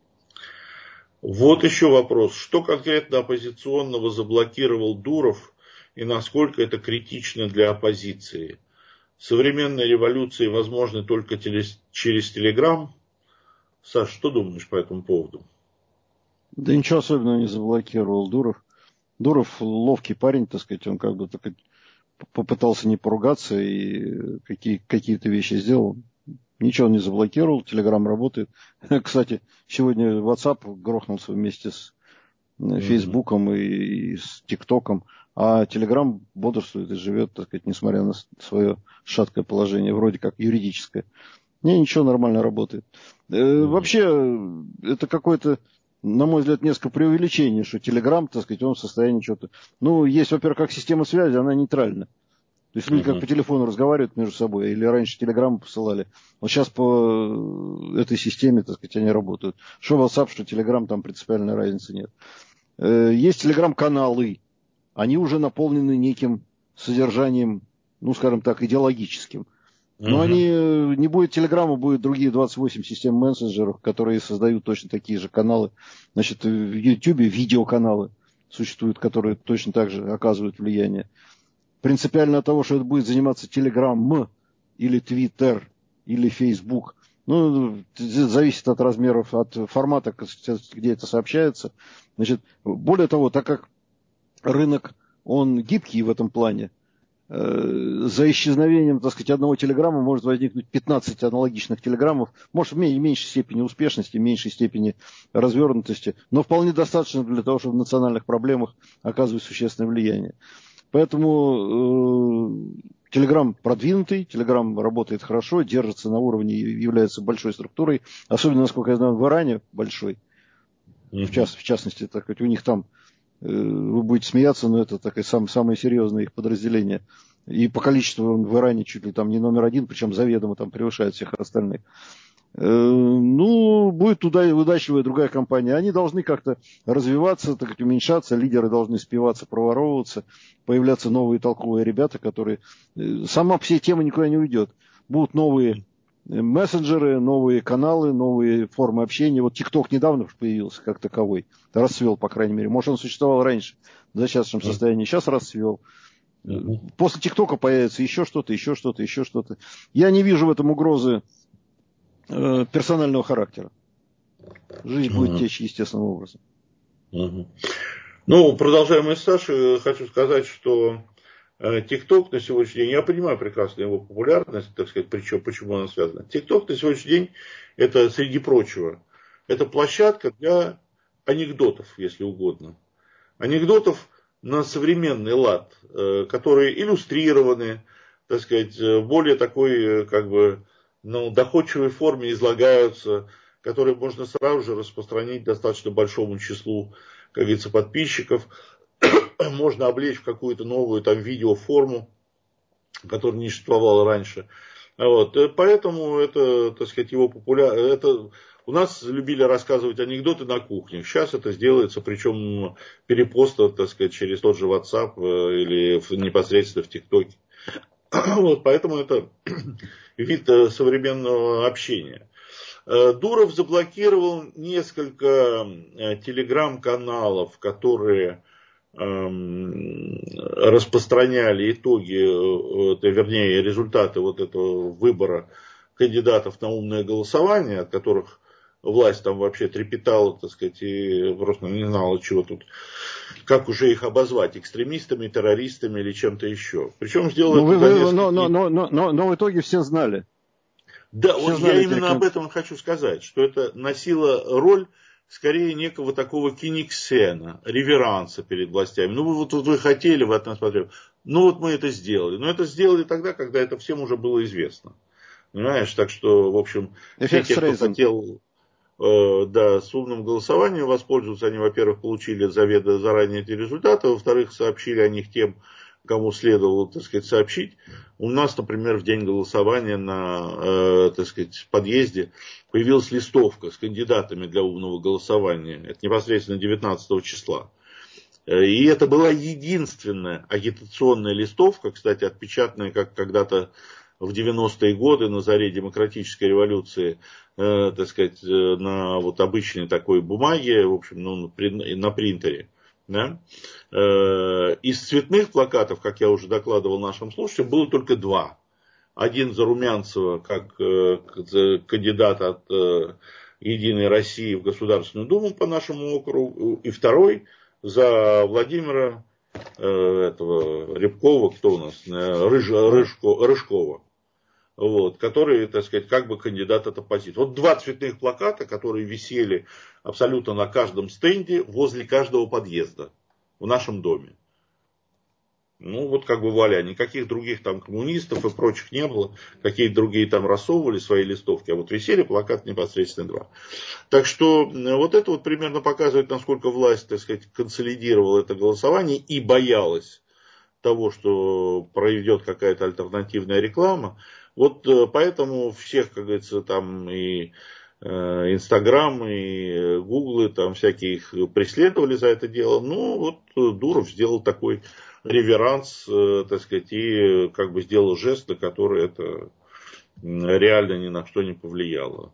Вот еще вопрос. Что конкретно оппозиционного заблокировал Дуров и насколько это критично для оппозиции? Современные революции возможны только через Телеграм. Саш, что думаешь по этому поводу? Да ничего особенного не заблокировал Дуров. Дуров ловкий парень, так сказать, он как бы так, попытался не поругаться и какие-то вещи сделал. Ничего он не заблокировал, Телеграм работает. Кстати, сегодня WhatsApp грохнулся вместе с Фейсбуком и с ТикТоком, а Телеграм бодрствует и живет, так сказать, несмотря на свое шаткое положение, вроде как юридическое. Ничего, нормально работает. Вообще, это какое-то, на мой взгляд, несколько преувеличение, что Телеграм, так сказать, он в состоянии что-то... Ну, есть, во-первых, как система связи, она нейтральна. То есть люди как по телефону разговаривают между собой, или раньше телеграмму посылали. Вот сейчас по этой системе, так сказать, они работают. Что WhatsApp, что Telegram, там принципиальной разницы нет. Есть телеграм-каналы. Они уже наполнены неким содержанием, ну, скажем так, идеологическим. Но они, не будет Телеграма, будет другие 28 систем мессенджеров, которые создают точно такие же каналы. Значит, в Ютубе видеоканалы существуют, которые точно так же оказывают влияние. Принципиально от того, что это будет заниматься Telegram или Twitter или Facebook, ну, зависит от размеров, от формата, где это сообщается. Значит, более того, так как рынок, он гибкий в этом плане, за исчезновением, так сказать, одного телеграмма может возникнуть 15 аналогичных телеграммов, может в меньшей степени успешности, в меньшей степени развернутости, но вполне достаточно для того, чтобы в национальных проблемах оказывать существенное влияние. Поэтому Telegram продвинутый, Telegram работает хорошо, держится на уровне, является большой структурой, особенно, насколько я знаю, в Иране большой. В частности, так сказать, у них там, вы будете смеяться, но это такое самое серьезное их подразделение. И по количеству в Иране чуть ли там не номер один, причем заведомо там превышает всех остальных. Ну, будет туда удачливая другая компания. Они должны как-то развиваться, так сказать, уменьшаться, лидеры должны спиваться, проворовываться, появляться новые толковые ребята, которые... Сама вся тема никуда не уйдет. Будут новые мессенджеры, новые каналы, новые формы общения. Вот ТикТок недавно появился как таковой, расцвел, по крайней мере. Может, он существовал раньше, в зачаточном состоянии, сейчас расцвел. После ТикТока появится еще что-то, еще что-то, еще что-то. Я не вижу в этом угрозы персонального характера. Жизнь будет течь естественным образом. Ну, продолжая мы с Сашей, хочу сказать, что ТикТок на сегодняшний день, я понимаю прекрасно его популярность, так сказать, причем почему она связана. ТикТок на сегодняшний день, это, среди прочего, это площадка для анекдотов, если угодно. Анекдотов на современный лад, которые иллюстрированы, так сказать, более такой, как бы, ну, доходчивой форме излагаются, которые можно сразу же распространить достаточно большому числу, как говорится, подписчиков. Можно облечь в какую-то новую там видеоформу, которая не существовала раньше. Вот. Поэтому это, так сказать, его популярность. У нас любили рассказывать анекдоты на кухнях. Сейчас это сделается, причем перепоста, так сказать, через тот же WhatsApp или непосредственно в ТикТоке. Вот, поэтому это вид современного общения. Дуров заблокировал несколько телеграм-каналов, которые распространяли итоги, вернее, результаты вот этого выбора кандидатов на умное голосование, от которых власть там вообще трепетала, так сказать, и просто не знала, чего тут, как уже их обозвать, экстремистами, террористами или чем-то еще. Причем сделал это за несколько... Но в итоге все знали. Да, вот я именно об этом хочу сказать, что это носило роль скорее некого такого кинексена, реверанса перед властями. Ну, вот вы хотели, вы от нас потребовали. Ну, вот мы это сделали. Но это сделали тогда, когда это всем уже было известно. Понимаешь? Так что, в общем, все те, кто хотел да, с умным голосованием воспользоваться, они, во-первых, получили заранее эти результаты, во-вторых, сообщили о них тем, кому следовало, так сказать, сообщить. У нас, например, в день голосования на, так сказать, подъезде появилась листовка с кандидатами для умного голосования. Это непосредственно 19 числа. И это была единственная агитационная листовка, кстати, отпечатанная, как когда-то в 90-е годы на заре демократической революции, так сказать, на вот обычной такой бумаге, в общем, ну, на принтере. Да? Из цветных плакатов, как я уже докладывал нашим слушателям, было только два. Один за Румянцева, как кандидат от Единой России в Государственную Думу по нашему округу, и второй за Владимира Рябкова, кто у нас, Рыжкова. Вот, который, так сказать, как бы кандидат от оппозиции. Вот два цветных плаката, которые висели абсолютно на каждом стенде возле каждого подъезда в нашем доме. Ну, вот как бы вуаля, никаких других там коммунистов и прочих не было, какие-то другие там рассовывали свои листовки, а вот висели плакаты непосредственно два. Так что вот это вот примерно показывает, насколько власть, так сказать, консолидировала это голосование и боялась того, что проведет какая-то альтернативная реклама. Вот поэтому всех, как говорится, там и Инстаграм, и Гуглы, там всякие их преследовали за это дело. Ну, вот Дуров сделал такой реверанс, так сказать, и как бы сделал жест, на который это реально ни на что не повлияло.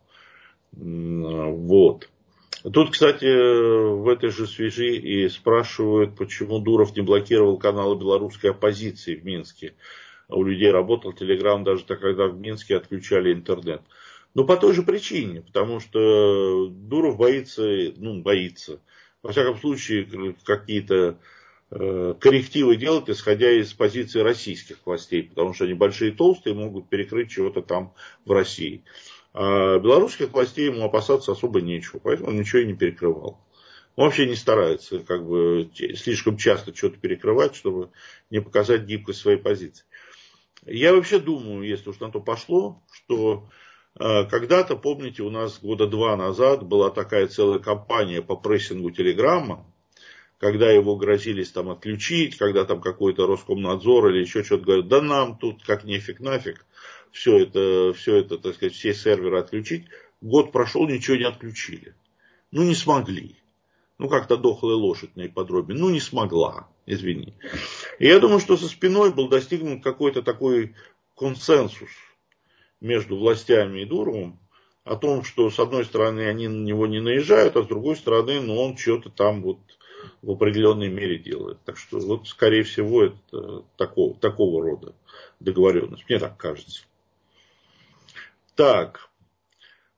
Вот. Тут, кстати, в этой же связи и спрашивают, почему Дуров не блокировал каналы белорусской оппозиции в Минске. У людей работал Телеграм даже тогда, когда в Минске отключали интернет. Ну, по той же причине, потому что Дуров боится. Во всяком случае, какие-то коррективы делать, исходя из позиции российских властей, потому что они большие и толстые, могут перекрыть чего-то там в России. А белорусских властей ему опасаться особо нечего, поэтому он ничего и не перекрывал. Он вообще не старается как бы слишком часто что-то перекрывать, чтобы не показать гибкость своей позиции. Я вообще думаю, если уж на то пошло, что когда-то, помните, у нас года 2 назад была такая целая кампания по прессингу Телеграма, когда его грозились там отключить, когда там какой-то Роскомнадзор или еще что-то говорят, да нам тут как нефиг нафиг, все это, так сказать, все серверы отключить. Год прошел, ничего не отключили. Ну, не смогли. Ну, как-то дохлая лошадь на ипподроме. Ну, не смогла, извини. И я думаю, что со спиной был достигнут какой-то такой консенсус между властями и Дуровым о том, что с одной стороны они на него не наезжают, а с другой стороны, ну, он что-то там вот в определенной мере делает. Так что, вот, скорее всего, это такого рода договоренность. Мне так кажется. Так.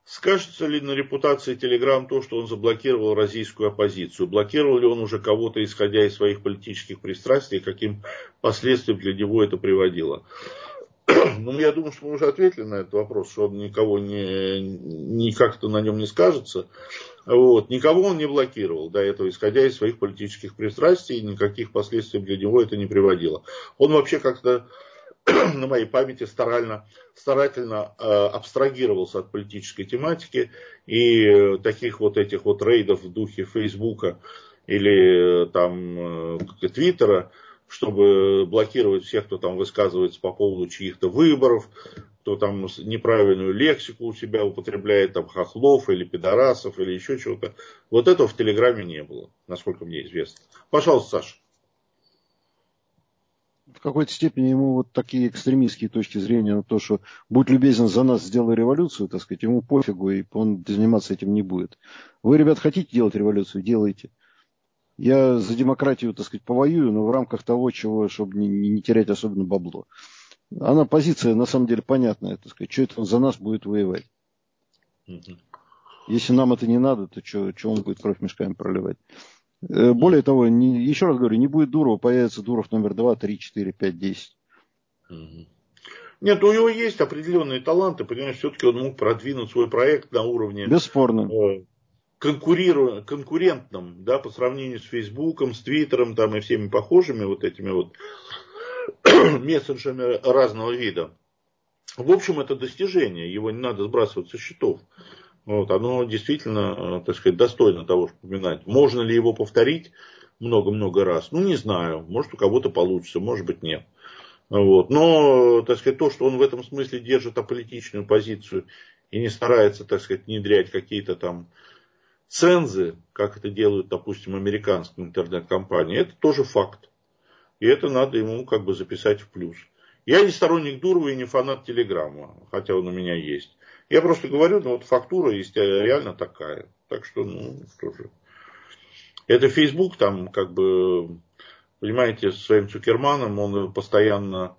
Скажется ли на репутации Телеграм то, что он заблокировал российскую оппозицию? Блокировал ли он уже кого-то, исходя из своих политических пристрастий, каким последствиям для него это приводило? Ну, я думаю, что мы уже ответили на этот вопрос, что он никого не как-то на нем не скажется. Вот. Никого он не блокировал до этого, исходя из своих политических пристрастий, никаких последствий для него это не приводило. Он вообще как-то на моей памяти старательно абстрагировался от политической тематики и таких вот этих вот рейдов в духе Фейсбука или там Твиттера, чтобы блокировать всех, кто там высказывается по поводу чьих-то выборов, кто там неправильную лексику у себя употребляет, там хохлов или пидорасов или еще чего-то. Вот этого в Телеграме не было, насколько мне известно. Пожалуйста, Саша. В какой-то степени ему вот такие экстремистские точки зрения на то, что будь любезен, за нас сделай революцию, так сказать, ему пофигу, и он заниматься этим не будет. Вы, ребят, хотите делать революцию, делайте. Я за демократию, так сказать, повоюю, но в рамках того, чего, чтобы не терять особенно бабло. Она позиция, на самом деле, понятная, так сказать, что это он за нас будет воевать. Если нам это не надо, то что он будет кровь мешками проливать? Более того, еще раз говорю, не будет Дурова, появится Дуров номер 2, 3, 4, 5, 10. Нет, у него есть определенные таланты, понимаешь, все-таки он мог продвинуть свой проект на уровне бесспорно конкурентном, да, по сравнению с Фейсбуком, с Твиттером там, и всеми похожими вот этими вот мессенджерами разного вида. В общем, это достижение, его не надо сбрасывать со счетов. Вот, оно действительно, так сказать, достойно того, чтобы упоминать. Можно ли его повторить много-много раз? Ну, не знаю. Может, у кого-то получится, может быть, нет. Вот. Но, так сказать, то, что он в этом смысле держит аполитичную позицию и не старается, так сказать, внедрять какие-то там цензы, как это делают, допустим, американские интернет-компании, это тоже факт. И это надо ему как бы записать в плюс. Я не сторонник Дурова и не фанат Телеграма, хотя он у меня есть. Я просто говорю, ну вот фактура есть реально такая. Так что, ну, тоже. Это Facebook там, как бы, понимаете, с своим Цукерманом, он постоянно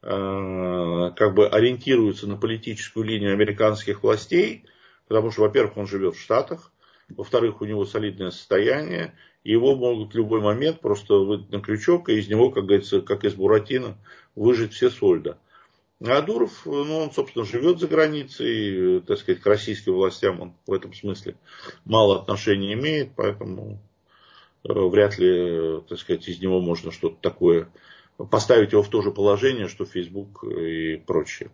как бы ориентируется на политическую линию американских властей, потому что, во-первых, он живет в Штатах, во-вторых, у него солидное состояние, и его могут в любой момент просто выдать на крючок, и из него, как говорится, как из Буратино, выжать все сольда. А Дуров, ну, он, собственно, живет за границей, так сказать, к российским властям он в этом смысле мало отношения имеет, поэтому вряд ли, так сказать, из него можно что-то такое, поставить его в то же положение, что Facebook и прочее.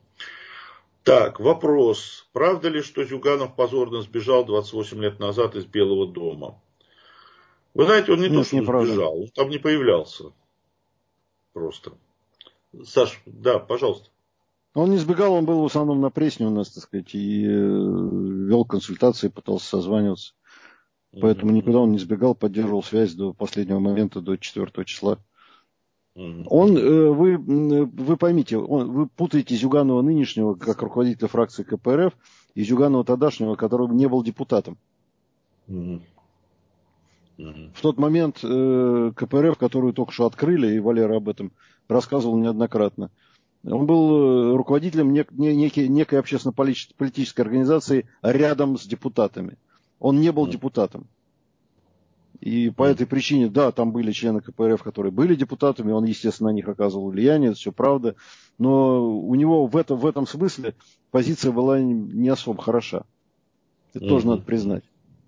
Так, вопрос. Правда ли, что Зюганов позорно сбежал 28 лет назад из Белого дома? Вы знаете, он не то, что сбежал, он там не появлялся. Просто. Саш, да, пожалуйста. Он не сбегал, он был в основном на пресне у нас, так сказать, и вел консультации, пытался созваниваться. Поэтому никуда он не сбегал, поддерживал связь до последнего момента, до 4 числа. Вы поймите, вы путаете Зюганова нынешнего, как руководителя фракции КПРФ, и Зюганова тогдашнего, который не был депутатом. В тот момент КПРФ, которую только что открыли, и Валера об этом рассказывал неоднократно, он был руководителем некой общественно-политической организации рядом с депутатами. Он не был депутатом. И по этой причине, да, там были члены КПРФ, которые были депутатами, он, естественно, на них оказывал влияние, это все правда. Но у него в этом смысле позиция была не особо хороша. Это тоже надо признать.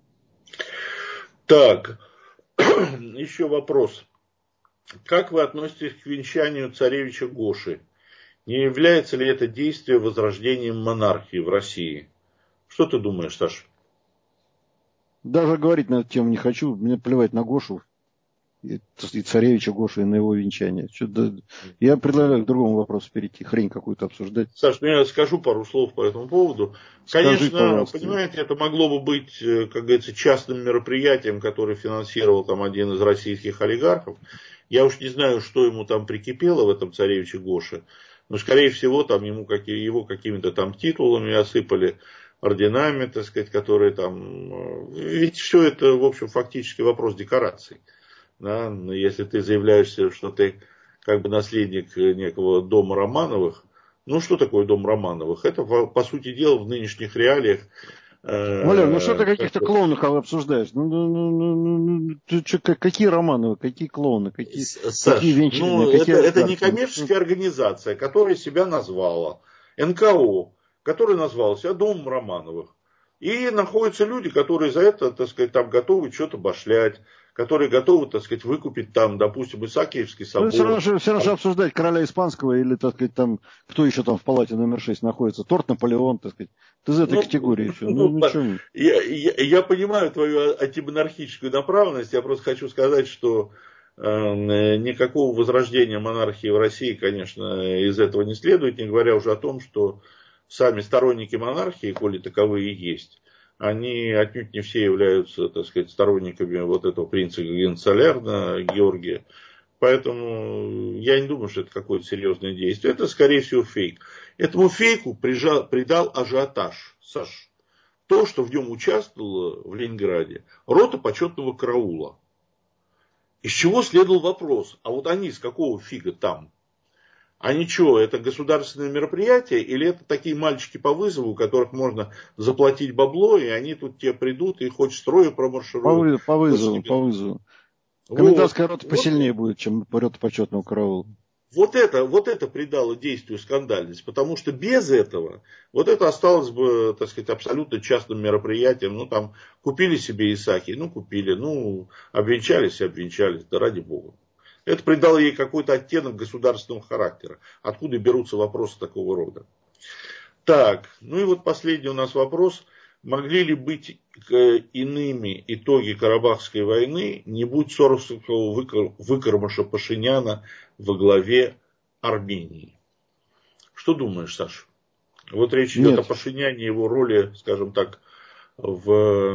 Так, еще вопрос. Как вы относитесь к венчанию царевича Гоши? Не является ли это действие возрождением монархии в России? Что ты думаешь, Саша? Даже говорить на эту тему не хочу. Мне плевать на Гошу и царевича Гошу и на его венчание. Я предлагаю к другому вопросу перейти. Хрень какую-то обсуждать. Саш, я скажу пару слов по этому поводу. Скажи, конечно, пожалуйста. Понимаете, это могло бы быть, как говорится, частным мероприятием, которое финансировал там один из российских олигархов. Я уж не знаю, что ему там прикипело в этом царевиче Гоше. Но, скорее всего, там его какими-то там титулами осыпали, орденами, так сказать, которые там... Ведь все это, в общем, фактически вопрос декораций. Да? Если ты заявляешься, что ты как бы наследник некого дома Романовых, Ну, что такое дом Романовых? Это, по сути дела, в нынешних реалиях... Валер, ну что ты каких-то клоунов обсуждаешь? Какие Романовы, какие клоуны, какие Саш, венчурные, ну, какие это олигархи? Ну, некоммерческая организация, которая себя назвала НКО, которая назвала себя Домом Романовых. И находятся люди, которые за это, так сказать, там готовы что-то башлять, которые готовы, так сказать, выкупить там, допустим, Исаакиевский ну, все равно, собор. что обсуждать короля испанского или, так сказать, там, кто еще там в палате номер 6 находится, торт Наполеон, так сказать. Ты из этой Ну, категории еще. Ну, что? я понимаю твою антимонархическую направленность, я просто хочу сказать, что никакого возрождения монархии в России, конечно, из этого не следует, не говоря уже о том, что сами сторонники монархии, коли таковые и есть, они отнюдь не все являются, так сказать, сторонниками вот этого принца Гогенцоллерна, Георгия. Поэтому я не думаю, что это какое-то серьезное действие. Это, скорее всего, фейк. Этому фейку придал ажиотаж, Саш. То, что в нем участвовала в Ленинграде рота почетного караула. Из чего следовал вопрос, а вот они с какого фига там? Они что, это государственное мероприятие, или это такие мальчики по вызову, у которых можно заплатить бабло, и они тут тебе придут и хоть строя промаршируют, По хоть с вызову, ними. по вызову. Вот, Комендантская рота посильнее будет, чем рота почетного караула. вот это придало действию скандальность, потому что без этого, вот это осталось бы, так сказать, абсолютно частным мероприятием. Ну, там, купили себе Исаки, ну, купили, ну, обвенчались, да ради бога. Это придало ей какой-то оттенок государственного характера. Откуда берутся вопросы такого рода. Так, ну и вот последний у нас вопрос. Могли ли быть иными итоги Карабахской войны, не будь Соровского выкормыша Пашиняна во главе Армении? Что думаешь, Саша? Вот речь идет о Нет, Пашиняне, его роли, скажем так, в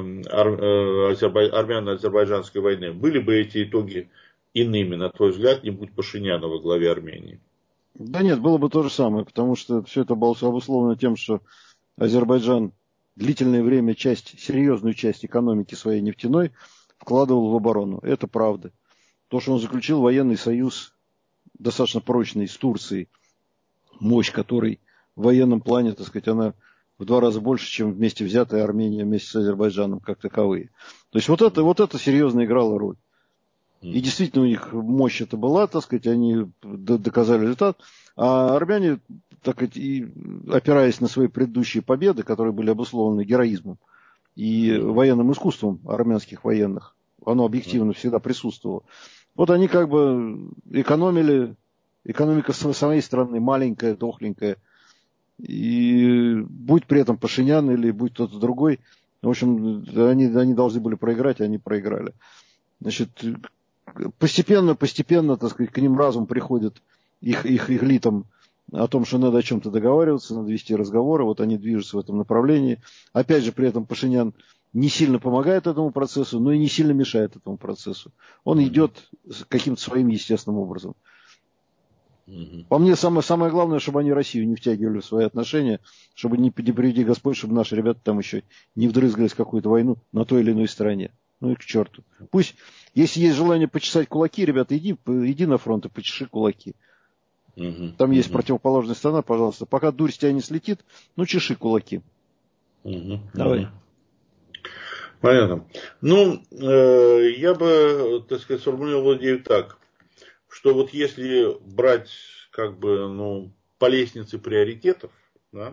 армяно-азербайджанской войне. Были бы эти итоги иными, на твой взгляд, не будь Пашиняна во главе Армении? да нет, было бы то же самое, потому что все это было обусловлено тем, что Азербайджан длительное время серьезную часть экономики своей нефтяной вкладывал в оборону. Это правда. То, что он заключил военный союз достаточно прочный с Турцией, мощь которой в военном плане, так сказать, она в 2 раза больше, чем вместе взятая Армения вместе с Азербайджаном как таковые. То есть вот это серьезно играло роль. И действительно у них мощь это была, так сказать, они доказали результат. А армяне, так сказать, и опираясь на свои предыдущие победы, которые были обусловлены героизмом и военным искусством армянских военных, оно объективно всегда присутствовало. Вот они как бы экономили, экономика с своей стороны маленькая, дохленькая, и будь при этом Пашинян или будь кто-то другой, в общем, они должны были проиграть, и они проиграли. Значит, постепенно, так сказать, к ним разум приходит их элитам о том, что надо о чем-то договариваться, надо вести разговоры, вот они движутся в этом направлении. Опять же, при этом Пашинян не сильно помогает этому процессу, но и не сильно мешает этому процессу. Он идет каким-то своим естественным образом. По мне, самое главное, чтобы они Россию не втягивали в свои отношения, чтобы не приведи Господь, чтобы наши ребята там еще не вдрызгались в какую-то войну на той или иной стороне. Ну и к черту. Пусть, если есть желание почесать кулаки, ребята, иди на фронт и почеши кулаки. Там есть противоположная сторона, пожалуйста. Пока дурь с тебя не слетит, ну чеши кулаки. Давай. Понятно. Ну, я бы, так сказать, сформулировал идею так, что вот если брать как бы, ну, по лестнице приоритетов, да,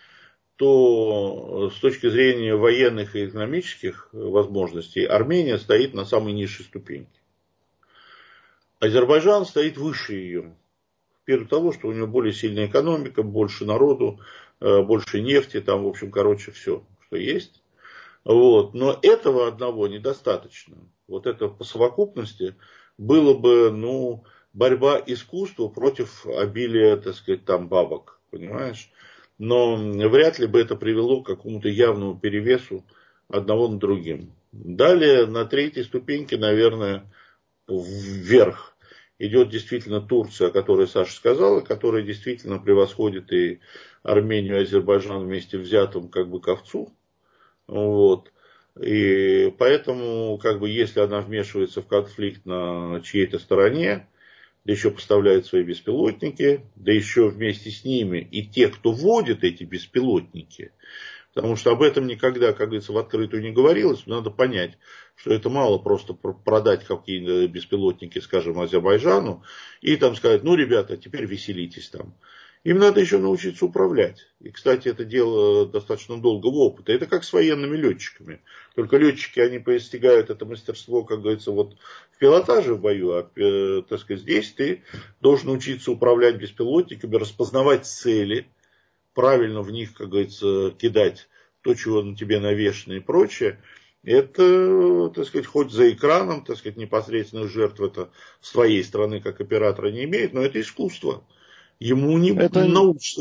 то с точки зрения военных и экономических возможностей Армения стоит на самой низшей ступеньке. Азербайджан стоит выше ее. В первых того, что у него более сильная экономика, больше народу, больше нефти, там, в общем, короче, все, что есть. Вот. Но этого одного недостаточно. Вот это по совокупности было бы, ну, борьба искусства против обилия, так сказать, там бабок, понимаешь? Но вряд ли бы это привело к какому-то явному перевесу одного над другим. Далее на третьей ступеньке, наверное, вверх идет действительно Турция, о которой Саша сказала, которая действительно превосходит и Армению, и Азербайджан вместе взятым как бы к овцу. Вот. И поэтому, как бы, если она вмешивается в конфликт на чьей-то стороне, да еще поставляют свои беспилотники, да еще вместе с ними и те, кто водит эти беспилотники. Потому что об этом никогда, как говорится, в открытую не говорилось. Надо понять, что это мало просто продать какие-то беспилотники, скажем, Азербайджану, и там сказать, ну, ребята, теперь веселитесь там. Им надо еще научиться управлять. И, кстати, это дело достаточно долгого опыта. Это как с военными летчиками. Только летчики, они постигают это мастерство, как говорится, вот в пилотаже в бою, а, так сказать, здесь ты должен учиться управлять беспилотниками, распознавать цели, правильно в них, как говорится, кидать то, чего на тебе навешено и прочее. Это, так сказать, хоть за экраном, так сказать, непосредственных жертв это с твоей стороны, как оператора, не имеет, но это искусство. Ему не Это научится.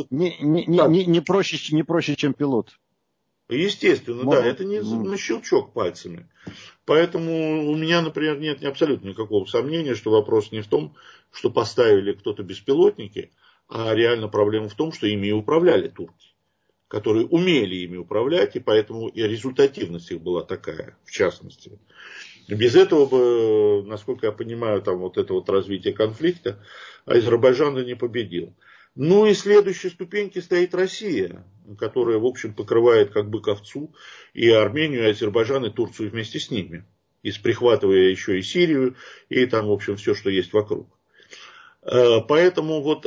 не проще, чем пилот. Естественно, да, это не на щелчок пальцами. Поэтому у меня, например, нет абсолютно никакого сомнения, что вопрос не в том, что поставили кто-то беспилотники, а реально проблема в том, что ими и управляли турки, которые умели ими управлять, и поэтому и результативность их была такая, в частности. Без этого бы, насколько я понимаю, там вот это вот развитие конфликта, Азербайджан не победил. Ну и следующей ступеньке стоит Россия, которая, в общем, покрывает как бык овцу и Армению, и Азербайджан, и Турцию вместе с ними. И прихватывая еще и Сирию, и там, в общем, все, что есть вокруг. Поэтому вот,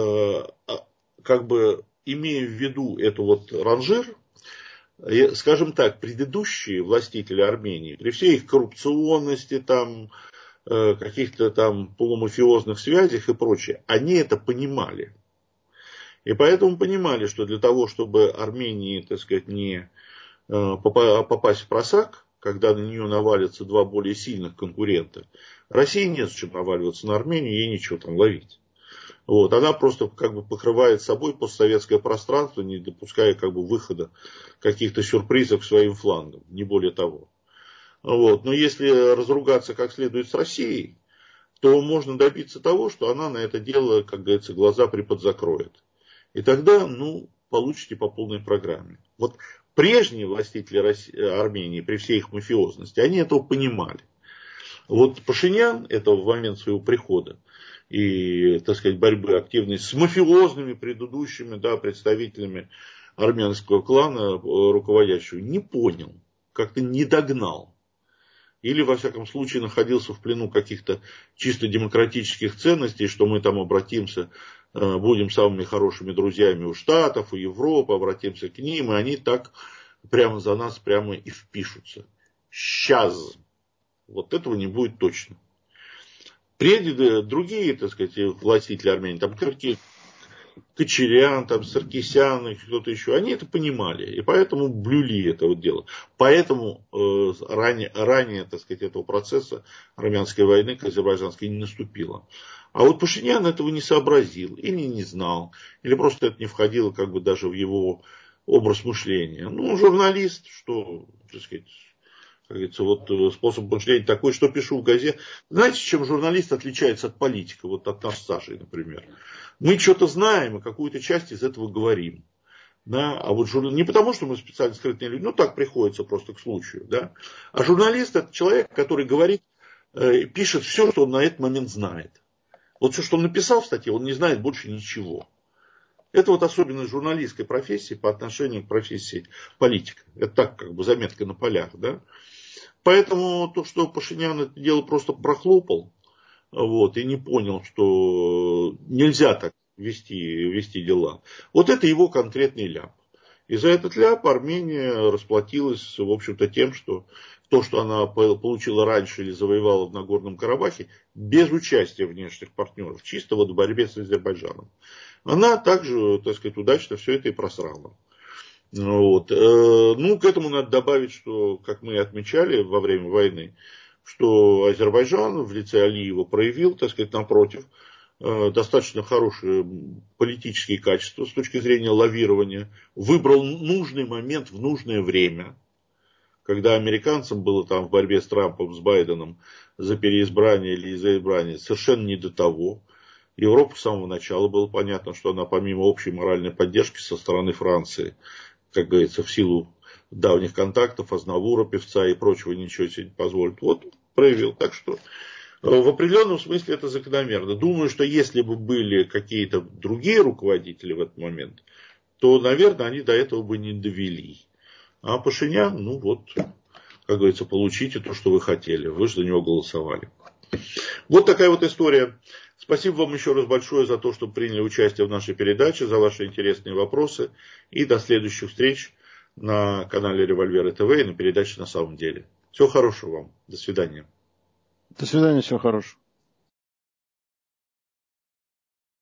как бы, имея в виду эту вот ранжир, скажем так, предыдущие властители Армении, при всей их коррупционности, там, каких-то там полумафиозных связях и прочее, они это понимали. И поэтому понимали, что для того, чтобы Армении, так сказать, не попасть в просак, когда на нее навалятся два более сильных конкурента, России не зачем наваливаться на Армению, ей нечего там ловить. Вот, она просто как бы покрывает собой постсоветское пространство, не допуская как бы выхода каких-то сюрпризов к своим флангам, не более того. Вот. Но если разругаться как следует с Россией, то можно добиться того, что она на это дело, как говорится, глаза приподзакроет. И тогда, ну, получите по полной программе. Вот прежние властители Армении, при всей их мафиозности, они этого понимали. Вот Пашинян, это в момент своего прихода и, так сказать, борьбы активной с мафиозными предыдущими, да, представителями армянского клана руководящего, не понял, как-то не догнал. Или, во всяком случае, находился в плену каких-то чисто демократических ценностей, что мы там обратимся, будем самыми хорошими друзьями у Штатов, у Европы, обратимся к ним, и они так прямо за нас прямо и впишутся. Сейчас. Вот этого не будет точно. Прежде другие, так сказать, властители Армении, там Кочерян, там Саркисян и кто-то еще, они это понимали, и поэтому блюли это вот дело. Поэтому ранее, так сказать, этого процесса армянской войны к азербайджанской не наступило. А вот Пашинян этого не сообразил, или не знал, или просто это не входило как бы даже в его образ мышления. Ну, журналист, что, так сказать, как говорится, вот способ мышления такой, что пишу в газете. Знаете, чем журналист отличается от политика, вот от нас с Сашей, например? Мы что-то знаем и какую-то часть из этого говорим. Да? А вот не потому, что мы специально скрытные люди, ну так приходится просто к случаю. Да? А журналист это человек, который говорит, пишет все, что он на этот момент знает. Вот все, что он написал в статье, он не знает больше ничего. Это вот особенность журналистской профессии по отношению к профессии политика. Это так, как бы заметка на полях. Да? Поэтому то, что Пашинян это дело просто прохлопал, вот, и не понял, что нельзя так вести дела, вот это его конкретный ляп. И за этот ляп Армения расплатилась, в общем-то, тем, что то, что она получила раньше или завоевала в Нагорном Карабахе, без участия внешних партнеров, чисто вот в борьбе с Азербайджаном, она также, так сказать, удачно все это и просрала. Вот. Ну, к этому надо добавить, что, как мы и отмечали во время войны, что Азербайджан в лице Алиева проявил, так сказать, напротив, достаточно хорошие политические качества с точки зрения лавирования, выбрал нужный момент в нужное время, когда американцам было там в борьбе с Трампом, с Байденом за переизбрание или за избрание совершенно не до того. Европа с самого начала было понятно, что она помимо общей моральной поддержки со стороны Франции, как говорится, в силу давних контактов, Азнавура, певца и прочего, ничего себе не позволит. Вот проявил. Так что В определенном смысле это закономерно. Думаю, что если бы были какие-то другие руководители в этот момент, то, наверное, они до этого бы не довели. А Пашинян, ну вот, как говорится, получите то, что вы хотели. Вы же за него голосовали. Вот такая вот история. Спасибо вам еще раз большое за то, что приняли участие в нашей передаче, за ваши интересные вопросы. И до следующих встреч на канале Револьверы ТВ и на передаче «На самом деле». Всего хорошего вам. До свидания. До свидания, всего хорошего.